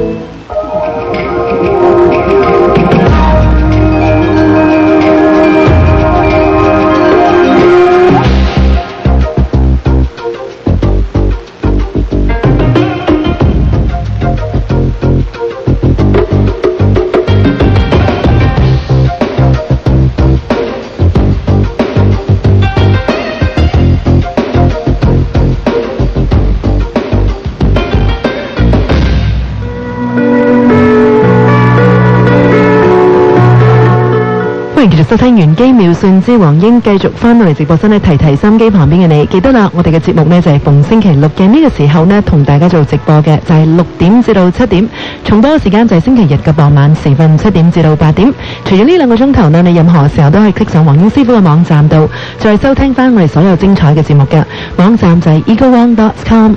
繼續收聽玄機妙算之黃英，繼續翻到嚟直播室呢，提收音機旁邊嘅你，記得啦，我哋嘅節目呢就係逢星期六嘅呢個時候呢同大家做直播嘅，就係6點至到7點，重播嘅時間就係星期日嘅傍晚時分7點至到8點。除咗呢2個鐘頭呢，你任何時候都可以 click 上黃英師傅嘅網站度，再收聽翻我哋所有精彩嘅節目嘅。網站就係 eaglewong.com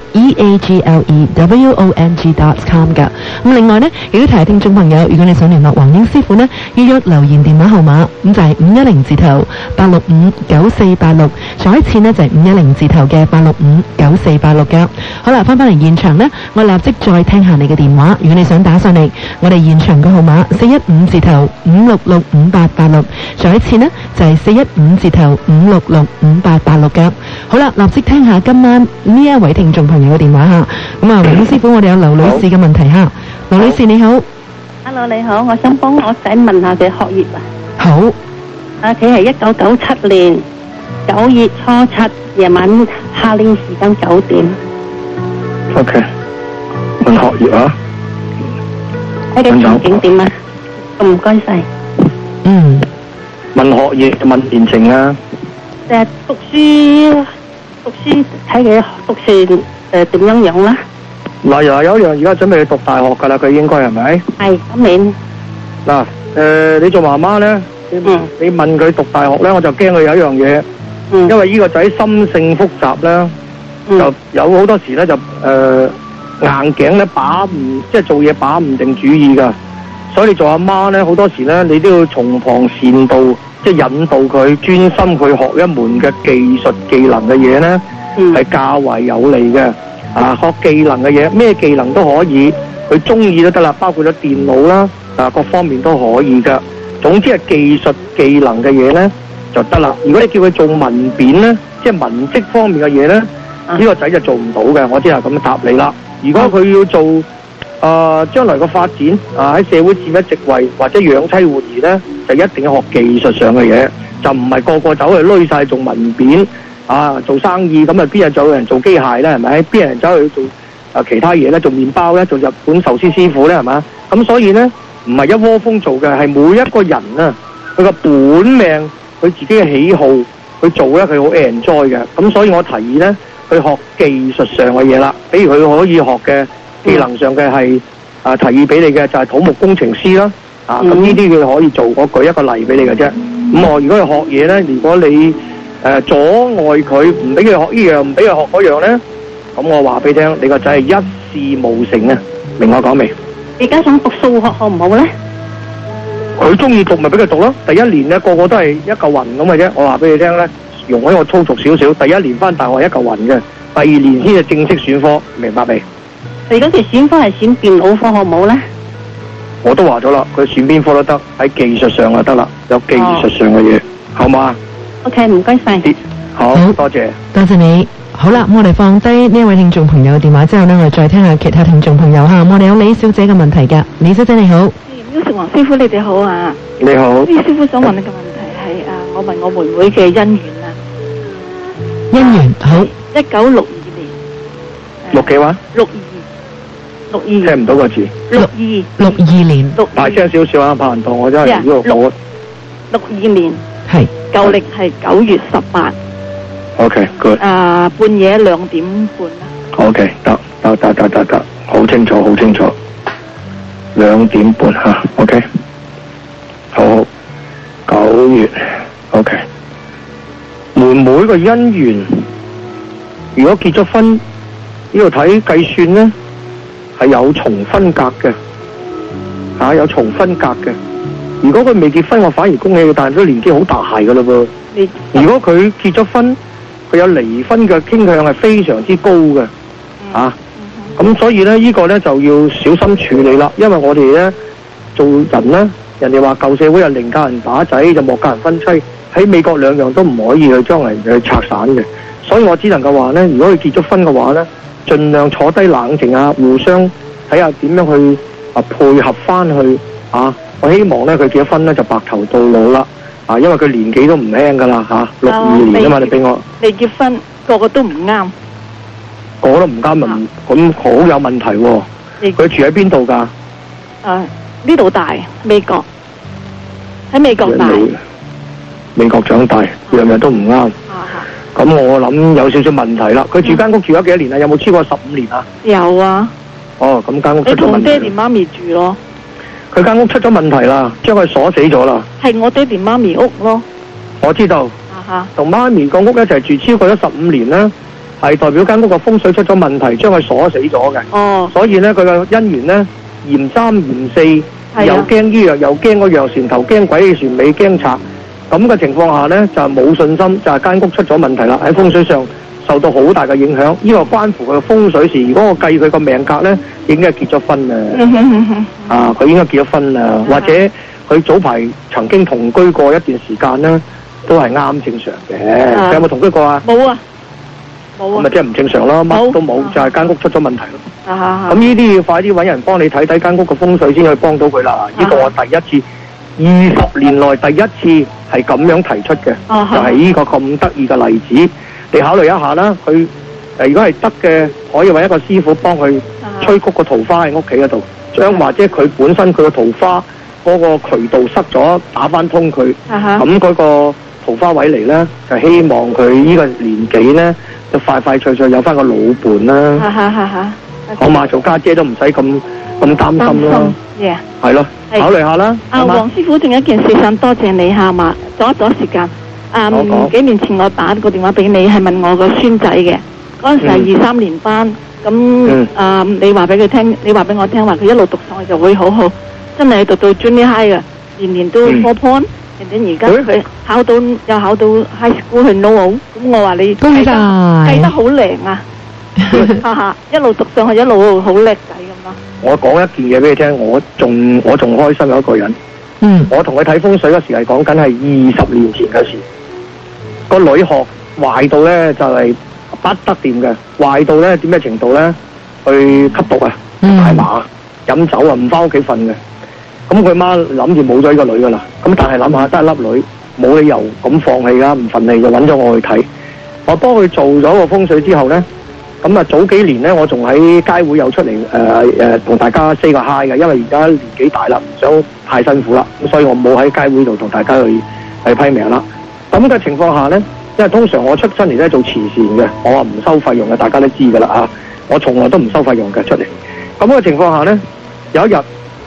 eaglewong.com 嘅。咁另外呢，亦都提下聽眾朋友，如果你想聯絡黃英師傅呢，要約留言電話號碼。咁就係510字頭8659486，再一次呢就係510字頭嘅8659486嘅。好啦，翻嚟現場呢，我立即再聽下你嘅電話。如果你想打上嚟，我哋現場嘅號碼415字頭5665886，再一次呢就係415字頭5665886嘅。好啦，立即聽下今晚呢一位聽眾朋友嘅電話吓。咁啊，黃師傅，我哋有劉女士嘅問題吓。劉女士你好。 Hello， 你好，我想幫我仔問下佢學業啊。 好。 佢係1997年9月初7夜晚夏令時間9點。 OK。問學業啊？ 睇嘅前景點啊？唔該晒。 問學業，問前程啊？ 讀書睇佢讀成點樣啦？ 嗱，有一樣而家準備去讀大學㗎啦，佢應該係咪？ 係今年。 嗱，你做媽媽咧，你問佢讀大學咧，我就驚佢有一樣嘢，因為呢個仔心性複雜咧，就有好多時咧就硬頸咧即係做嘢把唔定主意㗎，所以你做阿媽咧好多時咧你都要從旁善導，即係引導佢專心去學一門嘅技術技能嘅嘢咧，係較為有利嘅。學技能嘅嘢，咩技能都可以，佢中意都得啦，包括咗電腦啦，各方面都可以噶。總之係技術技能嘅嘢呢就得啦。如果你叫佢做文編呢，即係文職方面嘅嘢呢，呢個仔就做唔到嘅。我只係咁答你啦。如果佢要做將來嘅發展喺社會佔一席位或者養妻活兒呢，就一定要學技術上嘅嘢，就唔係個個走去攏晒做文編。做生意咁啊，邊日有人做機械咧？係咪？邊人走去做其他嘢咧？做麵包咧？做日本壽司師傅咧？係嘛？咁所以咧，唔係一窩蜂做嘅，係每一個人啊，佢個本命，佢自己嘅喜好去做咧，佢好 enjoy 嘅。咁所以我提議咧，去學技術上嘅嘢啦。比如佢可以學嘅技能上嘅係提議俾你嘅就係土木工程師啦， 咁呢啲佢可以做。我舉一個例俾你嘅啫。咁我如果佢學嘢咧，如果你阻礙佢，唔俾佢學呢樣，唔俾佢學嗰樣咧，咁我話俾你聽，你個仔係一事無成啊！明我講未？ 而家想讀數學好唔好咧？ 佢中意讀咪俾佢讀咯。第一年咧個個都係一嚿雲咁嘅啫。我話俾你聽咧，容許我粗俗少少。第一年翻大學係一嚿雲嘅，第二年先係正式選科，明白未？ 佢嗰時選科係選電腦科好唔好咧？ 我都話咗啦，佢選邊科都得，喺技術上就得啦，有技術上嘅嘢，好嘛 ？OK， 唔該晒。 好，多謝， 多謝你。好啦，我哋放低呢一位聽眾朋友嘅電話之後呢，我哋再聽下其他聽眾朋友吓。我哋有李小姐嘅問題㗎，李小姐你好。 Music 黃師傅你哋好啊。 你好。 李師傅想問你嘅問題係我問我妹妹嘅姻緣啊。 姻緣好。 1962年。 六幾話 ？62。 聽唔到個字。 62年。 大聲少少啊，拍人當我真係呢個我。 62年。 係。 舊曆係9月18。 OK，good。 半夜2點半啦。 OK，得，好清楚。2點半吓 ，OK， 好，9月 ，OK。妹妹個姻緣，如果結咗婚，呢度睇計算咧，係有重分隔嘅，有重分隔嘅。如果佢未結婚，我反而恭喜佢，但係都年紀好大噶啦噃。如果佢結咗婚，佢有離婚嘅傾向係非常之高嘅，咁所以咧呢個咧就要小心處理啦。因為我哋咧做人咧，人哋話舊社會係寧教人打仔，就莫教人分妻。喺美國兩樣都唔可以去將人去拆散嘅。所以我只能夠話咧，如果佢結咗婚嘅話咧，盡量坐低冷靜啊，互相睇下點樣去配合翻去我希望咧佢結咗婚咧就白頭到老啦。因為佢年紀都唔輕噶啦62年啊嘛，你俾我未結婚，個個都唔啱， 個個都唔啱咪咁好有問題喎。佢住喺邊度㗎？ 呢度大，美國，喺美國大， 美國長大，樣樣都唔啱。咁我諗有少少問題啦。佢住間屋住咗幾多年啊？有冇超過15年啊？ 有啊。 哦，咁間屋出咗問題。 你同爹哋媽咪住咯。 佢間屋出咗問題啦，將佢鎖死咗啦。 係我爹哋媽咪屋咯。 我知道。同媽咪個屋一齊住超過咗15年啦，係代表間屋個風水出咗問題，將佢鎖死咗嘅。 哦。 所以咧，佢個姻緣咧，嫌三嫌四，又驚呢樣又驚嗰樣，船頭驚鬼，船尾驚賊。咁嘅情況下咧，就係冇信心，就係間屋出咗問題啦。喺風水上受到好大嘅影響，呢個關乎佢嘅風水事。如果我計佢個命格咧，應該係結咗婚啦。佢應該結咗婚啦，或者佢早排曾經同居過一段時間咧，都係啱正常嘅。佢有冇同居過啊？ 冇啊，冇啊。 咁咪即係唔正常咯，乜都冇，就係間屋出咗問題咯。咁呢啲要快啲揾人幫你睇睇間屋嘅風水先可以幫到佢啦。呢個我第一次20年內第一次係咁樣提出嘅，就係呢個咁得意嘅例子。你考慮一下啦，佢如果係得嘅，可以揾一個師傅幫佢吹谷個桃花喺屋企嗰度，將或者佢本身佢個桃花嗰個渠道塞咗，打翻通佢，咁嗰個桃花位嚟咧，就希望佢呢個年紀咧，就快快脆脆有翻個老伴啦。好嘛，做家姐都唔使咁擔心啦。係咯，考慮下啦。 黃師傅，仲有一件事想多謝你下嘛，阻時間。幾年前我打個電話俾你，係問我個孫仔嘅，嗰陣時係2、3年班，咁你話俾佢聽，你話俾我聽話佢一路讀上去就會好好，真係讀到 Junior High 嘅，年年都 4 point，而家佢考到 High School 去 Lowell， 咁我話你計得好靈啊，一路讀上去一路好叻仔咁咯。我講一件嘢俾你聽，我仲開心有一個人，我同佢睇風水嗰時係講緊係20年前嘅事。個女學壞到咧就係不得掂嘅，壞到咧點咩程度咧？去吸毒啊，大麻，飲酒啊，唔翻屋企瞓嘅。咁佢媽諗住冇咗呢個女噶啦。咁但係諗下得一粒女，冇理由咁放棄噶，唔忿氣就揾咗我去睇。我幫佢做咗個風水之後咧，咁啊早幾年咧，我仲喺街會有出嚟同大家 say 個 hi 嘅，因為而家年紀大啦，唔想太辛苦啦，咁所以我冇喺街會度同大家去批命啦。咁嘅情況下呢，因為通常我出身嚟咧做慈善嘅，我話唔收費用嘅，大家都知噶啦啊！我從來都唔收費用嘅出嚟。咁嘅情況下呢，有一日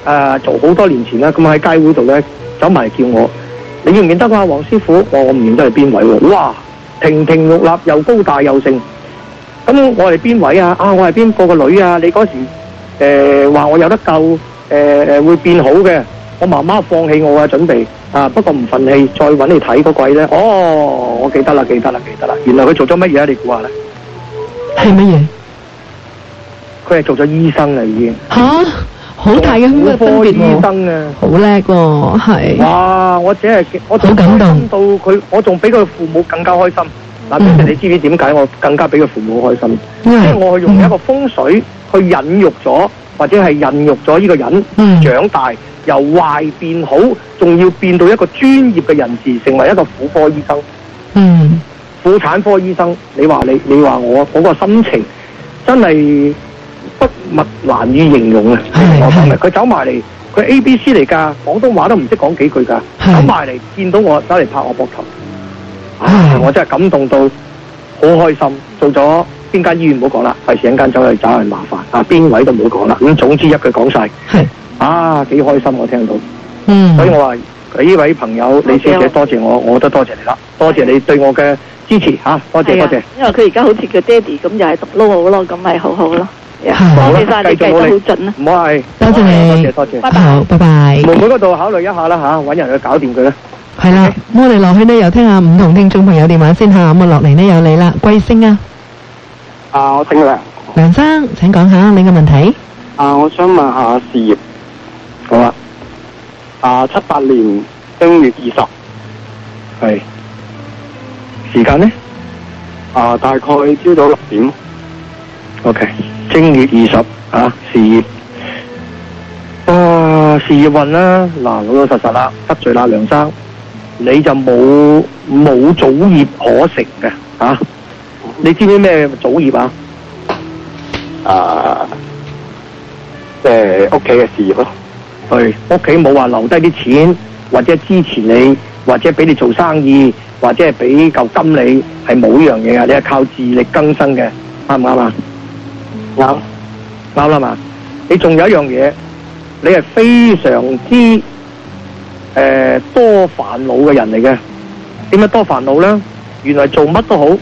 做好多年前啦，咁喺街會度咧走埋嚟叫我，你認唔認得啊黃師傅？我唔認得係邊位喎？哇，亭亭玉立又高大又盛，咁我係邊位啊？我係邊個女啊？你嗰時話我有得救，會變好嘅，我媽媽放棄我啊，準備不過唔忿氣，再揾你睇嗰鬼咧。哦，我記得啦，原來佢做咗乜嘢啊？你估下咧？ 係乜嘢？ 佢係做咗醫生啦，已經。 好大嘅分別醫生啊， 好叻喎，係。 哇！我仲感動到佢，我仲比佢父母更加開心。嗱，其實你知唔知點解我更加比佢父母開心？因為我係用一個風水去引育咗，或者係孕育咗呢個人長大，由壞變好，仲要變到一個專業嘅人士，成為一個婦科醫生。婦產科醫生，你話我嗰個心情真係筆墨難以形容啊！我講嘅，佢走埋嚟，佢 ABC 嚟㗎，廣東話都唔識講幾句㗎，走埋嚟見到我，走嚟拍我膊頭，我真係感動到好開心。做咗邊間醫院唔好講啦，費事一間走去找人麻煩邊位都唔好講啦。咁總之一句講晒，幾開心我聽到。所以我話佢呢位朋友李小姐多謝我，我都多謝你啦，多謝你對我嘅支持多謝多謝。 因為佢而家好似佢爹哋咁，又係讀 law 咯，咁咪好好咯。多謝晒你計得好準啦， 唔好係， 多謝你， 多謝， 好，拜拜。 妹妹嗰度考慮一下啦揾人去搞掂佢啦。 係啦，我哋落去呢又聽下唔同聽眾朋友電話先下，咁落嚟呢有你啦，貴姓啊？ 我姓梁。 梁生，請講下你嘅問題。 我想問下事業。 好啊。 78年正月20。 係。時間呢？ 大概朝早6點。 OK， 正月20事業。事業運啦，老老實實啦，得罪啦梁生，你就冇祖業可食嘅你知唔知咩祖業啊？ 即係屋企嘅事業咯。 係屋企冇話留低啲錢，或者支持你，或者俾你做生意，或者係俾嚿金你，係冇呢樣嘢啊！你係靠自力更生嘅，啱唔啱啊？啱啦嘛！你仲有一樣嘢，你係非常之多煩惱嘅人嚟嘅。點解多煩惱咧？原來做乜都好，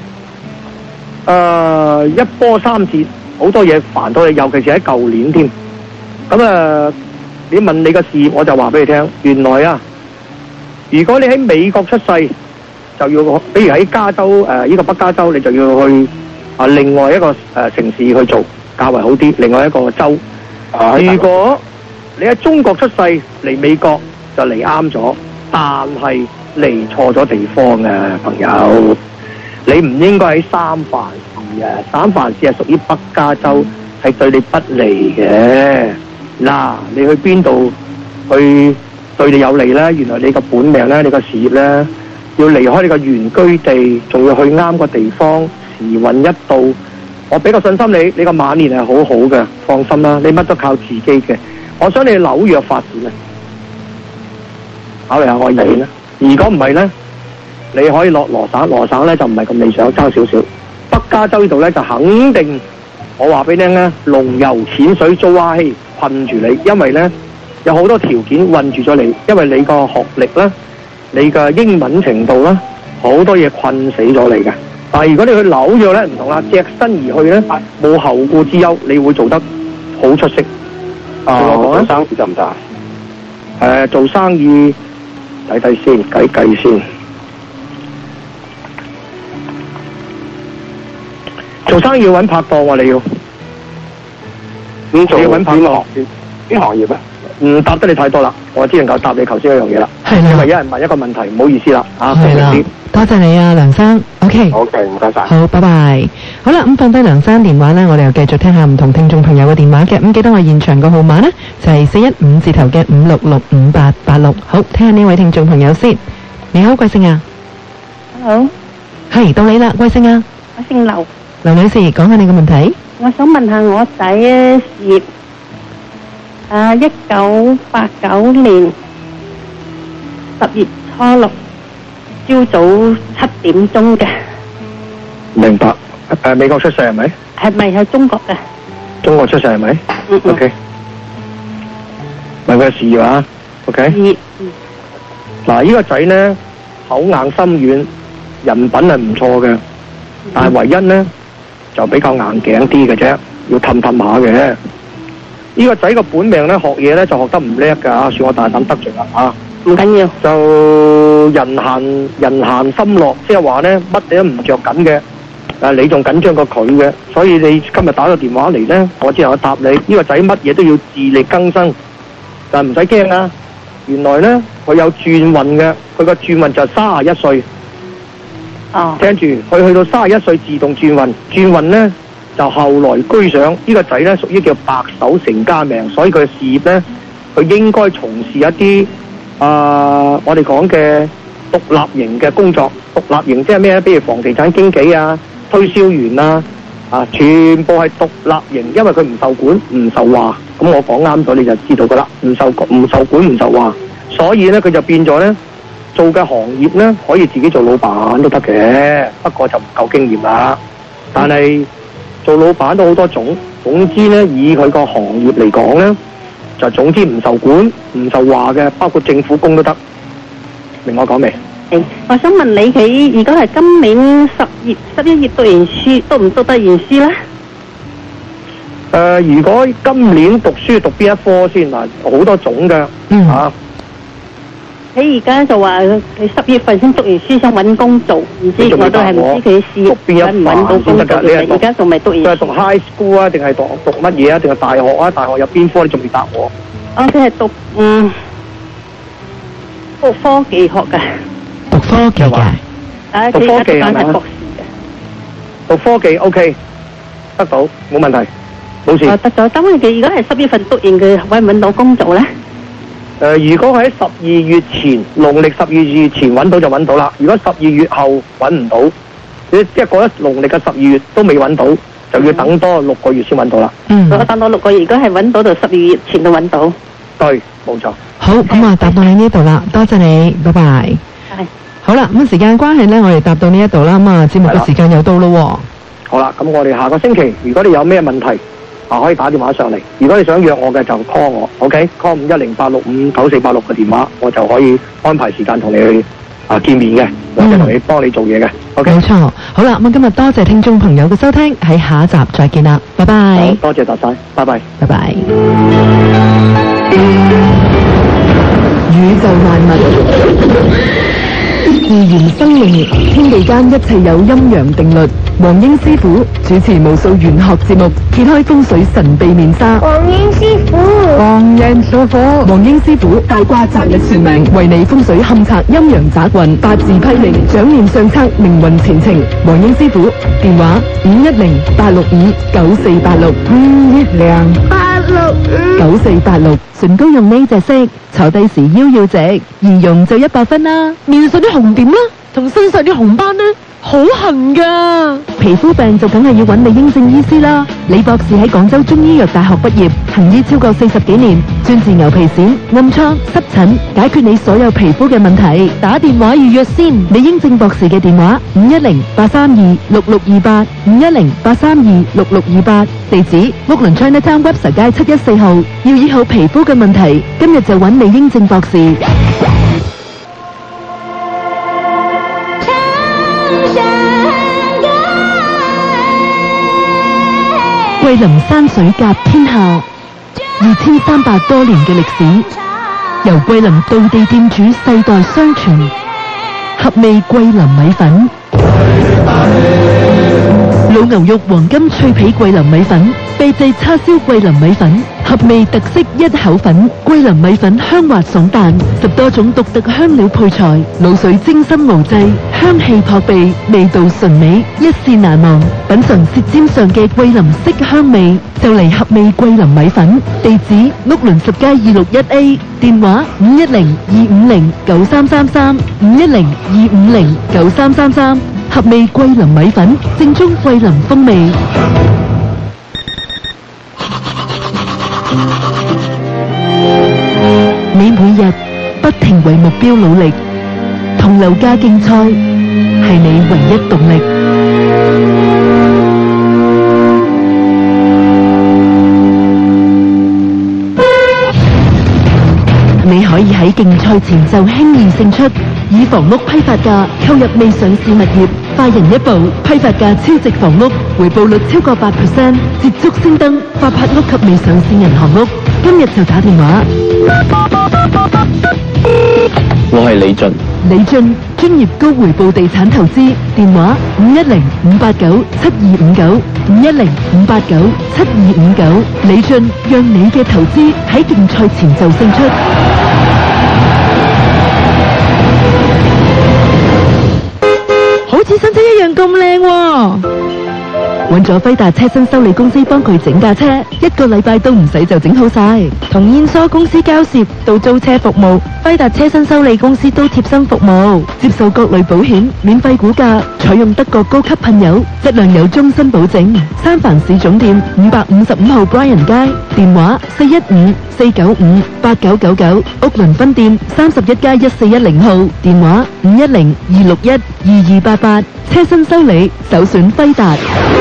一波三折，好多嘢煩到你，尤其是喺舊年添。咁你問你嘅事業，我就話俾你聽，原來如果你喺美國出世，就要比如喺加州呢個北加州，你就要去另外一個城市去做，較為好啲。另外一個州，如果你喺中國出世嚟美國就嚟啱咗，但係嚟錯咗地方嘅朋友，你唔應該喺三藩市三藩市係屬於北加州，係對你不利嘅。嗱，你去邊度去對你有利呢？原來你個本命呢，你個事業呢，要離開你個原居地，仲要去啱個地方，時運一到，我俾個信心你，你個晚年係好好嘅，放心啦，你乜都靠自己嘅。我想你紐約發展考慮下我意見啦。如果唔係呢，你可以落羅省，羅省呢就唔係咁理想，差少少。北加州呢度呢，就肯定，我話俾你聽呢，龍游淺水遭蛙欺。困住你，因為呢有好多條件困住咗你，因為你個學歷啦，你嘅英文程度啦，好多嘢困死咗你嘅。但係如果你去紐約呢，唔同啦，隻身而去呢，冇後顧之憂，你會做得好出色。 做生意得唔得？ 做生意睇先，計先。做生意要揾拍檔喎，你要。你要揾拍檔， 邊行業咧？ 唔答得你太多啦，我只能夠答你頭先嗰樣嘢啦。係啦，因為有人問一個問題，唔好意思啦， 係啦，多謝你啊，梁生。OK， 唔該晒。 好，拜拜。好啦，咁放低梁生電話呢，我哋又繼續聽下唔同聽眾朋友嘅電話嘅。咁記得我現場個號碼呢，就係415字頭嘅5665886。好，聽下呢位聽眾朋友先。你好，貴姓啊 ？Hello， 係到你啦，貴姓啊？ 我姓劉。 劉女士，講下你嘅問題。 我想問下我仔事業，1989年10月初6，朝早7點鐘嘅。 明白。美國出世係咪？ 係咪喺中國嘅？ 中國出世係咪？OK。 問佢事話 ，OK？嗱，呢個仔咧口硬心軟，人品係唔錯嘅，但係唯一咧就比較硬頸啲嘅啫，要氹氹下嘅。呢個仔個本命咧學嘢咧就學得唔叻㗎，算我大膽得罪啦嚇。 唔緊要， 就人閒心落，即係話咧乜嘢都唔着緊嘅。你仲緊張過佢嘅，所以你今日打個電話嚟咧，我之後答你。呢個仔乜嘢都要自力更生，但係唔使驚啊！原來咧佢有轉運嘅，佢個轉運就係31歲。 哦， 聽住，佢去到31歲自動轉運，轉運咧就後來居上。呢個仔咧屬於叫白手成家命，所以佢嘅事業咧，佢應該從事一啲我哋講嘅獨立型嘅工作。獨立型即係咩咧？比如房地產經紀啊、推銷員啊，全部係獨立型，因為佢唔受管、唔受話。咁我講啱咗你就知道噶啦，唔受管、唔受話，所以咧佢就變咗咧做嘅行業咧可以自己做老闆都得嘅，不過就唔夠經驗啦。但係做老闆都好多種，總之咧以佢個行業嚟講咧，就總之唔受管、唔受話嘅，包括政府工都得。明我講未？ 我想問你，佢如果係今年11月讀完書，讀唔讀得完書咧？ 如果今年讀書讀邊一科先嗱？好多種嘅嚇。 佢而家就話佢10月份先讀完書，想揾工做，唔知我都係唔知佢事業揾唔揾到工作嘅。而家仲未讀完。 佢係讀 high school 啊，定係讀乜嘢啊？定係大學啊？大學有邊科你仲未答我？ 佢係讀科技學嘅。 讀科技嘅， 讀科技係咪？讀科技 OK， 得到冇問題，冇事。 得咗，咁佢如果係10月份讀完，佢揾唔揾到工作咧？ 如果喺12月前，農曆12月前揾到就揾到啦。如果12月後揾唔到，即係過咗農曆嘅12月都未揾到，就要等多6個月先揾到啦。 我等多6個月，如果係揾到就12月前都揾到。 對，冇錯。 好，咁啊，答到你呢度啦，多謝你，拜拜。好啦，咁時間關係呢，我哋答到呢一度啦，咁節目嘅時間又到咯。 好啦，咁我哋下個星期，如果你有咩問題，可以打電話上嚟。如果你想約我嘅就 call 我 ，OK，call 510-865-9486嘅電話，我就可以安排時間同你去見面嘅，或者同你幫你做嘢嘅。OK， 冇錯。好啦，咁今日多謝聽眾朋友嘅收聽，喺下一集再見啦，拜拜。 好，多謝達仔，拜拜， 拜拜。 宇宙萬物。自然生命，天地間一切有陰陽定律。黃英師傅主持無數玄學節目，揭開風水神秘面紗。 黃英師傅， 黃人所火，黃英師傅大卦擇日算命，為你風水勘測陰陽雜運，八字批命，掌念相測命運前程。黃英師傅電話510-865-9486，510-865-9486，唇膏用呢隻色，坐低時腰要直，易用就100分啦。面上啲紅點啦，同身上啲紅斑呢，好痕噶。皮膚病就梗係要揾李英正醫師啦。李博士喺廣州中醫藥大學畢業，行醫超過40幾年，專治牛皮癬、暗瘡、濕疹，解決你所有皮膚嘅問題。打電話預約先。李英正博士嘅電話510-832-6628 510-832-6628，地址屋崙 Chinatown Webster 街714號。要醫好皮膚嘅問題，今日就揾李英正博士。桂林山水甲天下，2300多年嘅歷史，由桂林道地店主世代相傳，合味桂林米粉。老牛肉黃金脆皮桂林米粉，秘製叉燒桂林米粉，合味特色一口粉。桂林米粉香滑爽彈，10多種獨特香料配材，滷水精心熬製，香氣撲鼻，味道純美，一試難忘。品嘗舌尖上嘅桂林色香味，就嚟合味桂林米粉。地址屋崙10街261A，電話510-250-9333 510-250-9333。合味桂林米粉，正宗桂林風味。你每日不停為目標努力，同樓價競賽係你唯一動力。 可以喺競賽前就輕易勝出，以房屋批發價購入未上市物業，快人一步，批發價超值房屋，回報率超過8%，捷足升登發拍屋及未上市銀行屋。今日就打電話。 我係李俊。 李俊，專業高回報地產投資，電話510-589-7259，510-589-7259。李俊，讓你嘅投資喺競賽前就勝出。好似新車一樣咁靚喎！揾咗輝達車身修理公司幫佢整架車，1個禮拜都唔使就整好晒。同燕梳公司交涉到租車服務，輝達車身修理公司都貼心服務，接受各類保險，免費估價，採用德國高級噴油，質量有終身保證。三藩市總店555號 Bryan 街，電話415-495-8999，屋倫分店31+1410號，電話510-261-2288。車身修理首選輝達。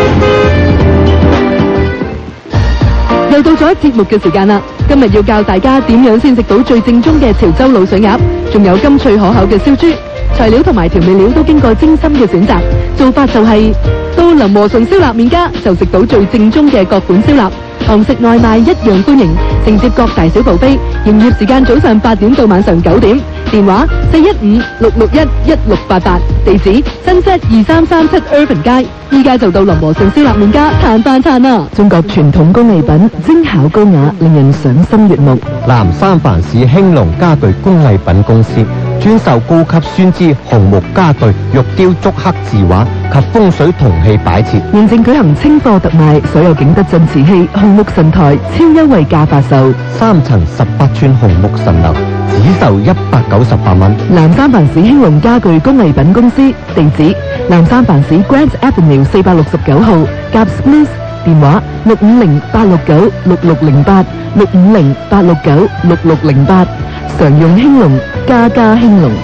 又到咗節目嘅時間啦！今日要教大家點樣先食到最正宗嘅潮州滷水鴨，仲有甘脆可口嘅燒豬。材料同埋調味料都經過精心嘅選擇，做法就係到林和順燒臘麵家就食到最正宗嘅各款燒臘，堂食外賣一樣歡迎，承接各大小 buffet，營業時間早上8點到晚上9點，電話415-661-1688，地址Sunset 2337 Irvin 街，依家就到林和順燒臘麵家嘆飯餐啦！中國傳統工藝品，精巧高雅，令人賞心悅目。 南三藩市興隆家具工藝品公司專售高級酸枝紅木家具、玉雕竹刻字畫及風水銅器擺設。 現正舉行清貨特賣，所有景德鎮瓷器、紅木神台超優惠價發售 ，3層18寸紅木神樓只售198蚊。 南三藩市興隆家具工藝品公司，地址南三藩市 Grant Avenue 469號，夾 Smith， 電話650-869-6608 650-869-6608，常用興隆，家家興隆。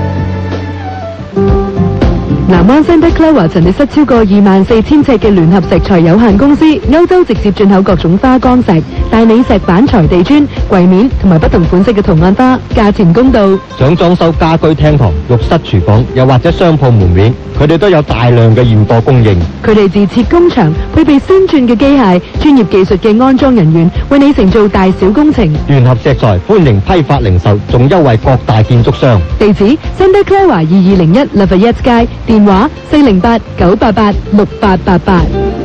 南灣 Santa Clara 陳列室超過24,000尺嘅聯合石材有限公司，歐洲直接進口各種花崗石、大理石板材地磚、櫃面同埋不同款式嘅圖案花，價錢公道。 想裝修家居廳堂、浴室、廚房，又或者商鋪門面，佢哋都有大量嘅現貨供應。 佢哋自設工場，配備先進嘅機械、專業技術嘅安裝人員，為你承做大小工程。 聯合石材歡迎批發零售，仲優惠各大建築商。 地址 Santa Clara 2201 Lafayette 街，電話408-988-6888。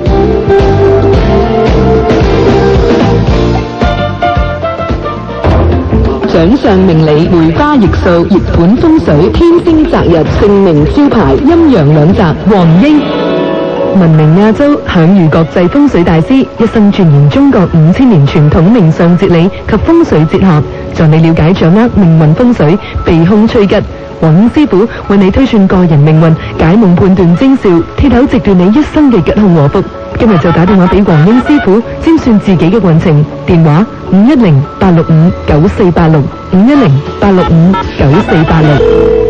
掌上命理、梅花易數、易盤風水、天星擇日、姓名招牌、陰陽兩擇、黃英。聞名亞洲、享譽國際風水大師，一生鑽研中國5000年傳統命相哲理及風水哲學，助你了解掌握命運風水，避凶趨吉。黃英師傅為你推算個人命運，解夢判斷徵兆，鐵口直斷你一生嘅吉凶禍福。今日就打電話俾黃英師傅，占算自己嘅運程。電話510-865-9486 510-865-9486。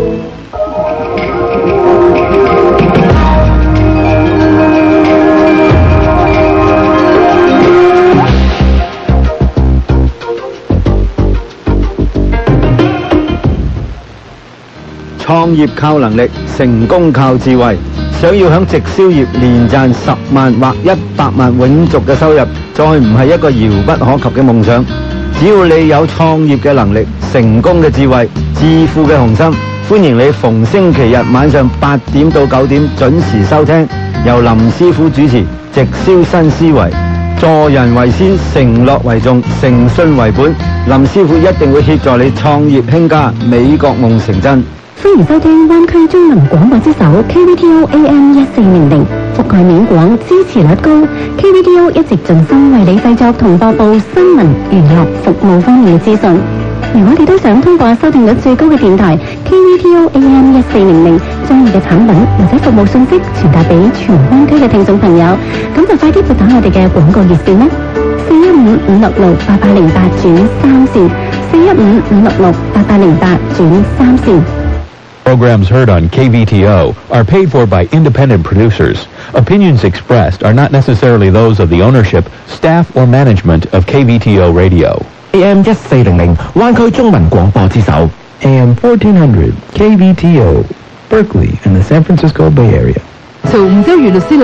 創業靠能力，成功靠智慧。想要響直銷業年賺10萬或100萬永續嘅收入，再唔係一個遙不可及嘅夢想。只要你有創業嘅能力、成功嘅智慧、致富嘅雄心，歡迎你逢星期日晚上8點到9點準時收聽，由林師傅主持《直銷新思維》，助人為先，承諾為重，誠信為本。林師傅一定會協助你創業興家，美國夢成真。 歡迎收聽灣區中文廣播之首 KVTO AM 1400，覆蓋面廣，支持率高。KVTO 一直盡心為你製作同播報新聞、娛樂、服務方面嘅資訊。而我哋都想通過收聽率最高嘅電台 KVTO AM 1400，將你嘅產品或者服務信息傳達俾全灣區嘅聽眾朋友。咁就快啲撥打我哋嘅廣告熱線啦，415-566-8808轉3線，415-566-8808轉3線。 Programs heard on KVTO are paid for by independent producers. Opinions expressed are not necessarily those of the ownership, staff, or management of KVTO Radio. AM 1400灣區中文廣播之首 AM 1400 KVTO Berkeley and the San Francisco Bay Area。 從吳周瑜律師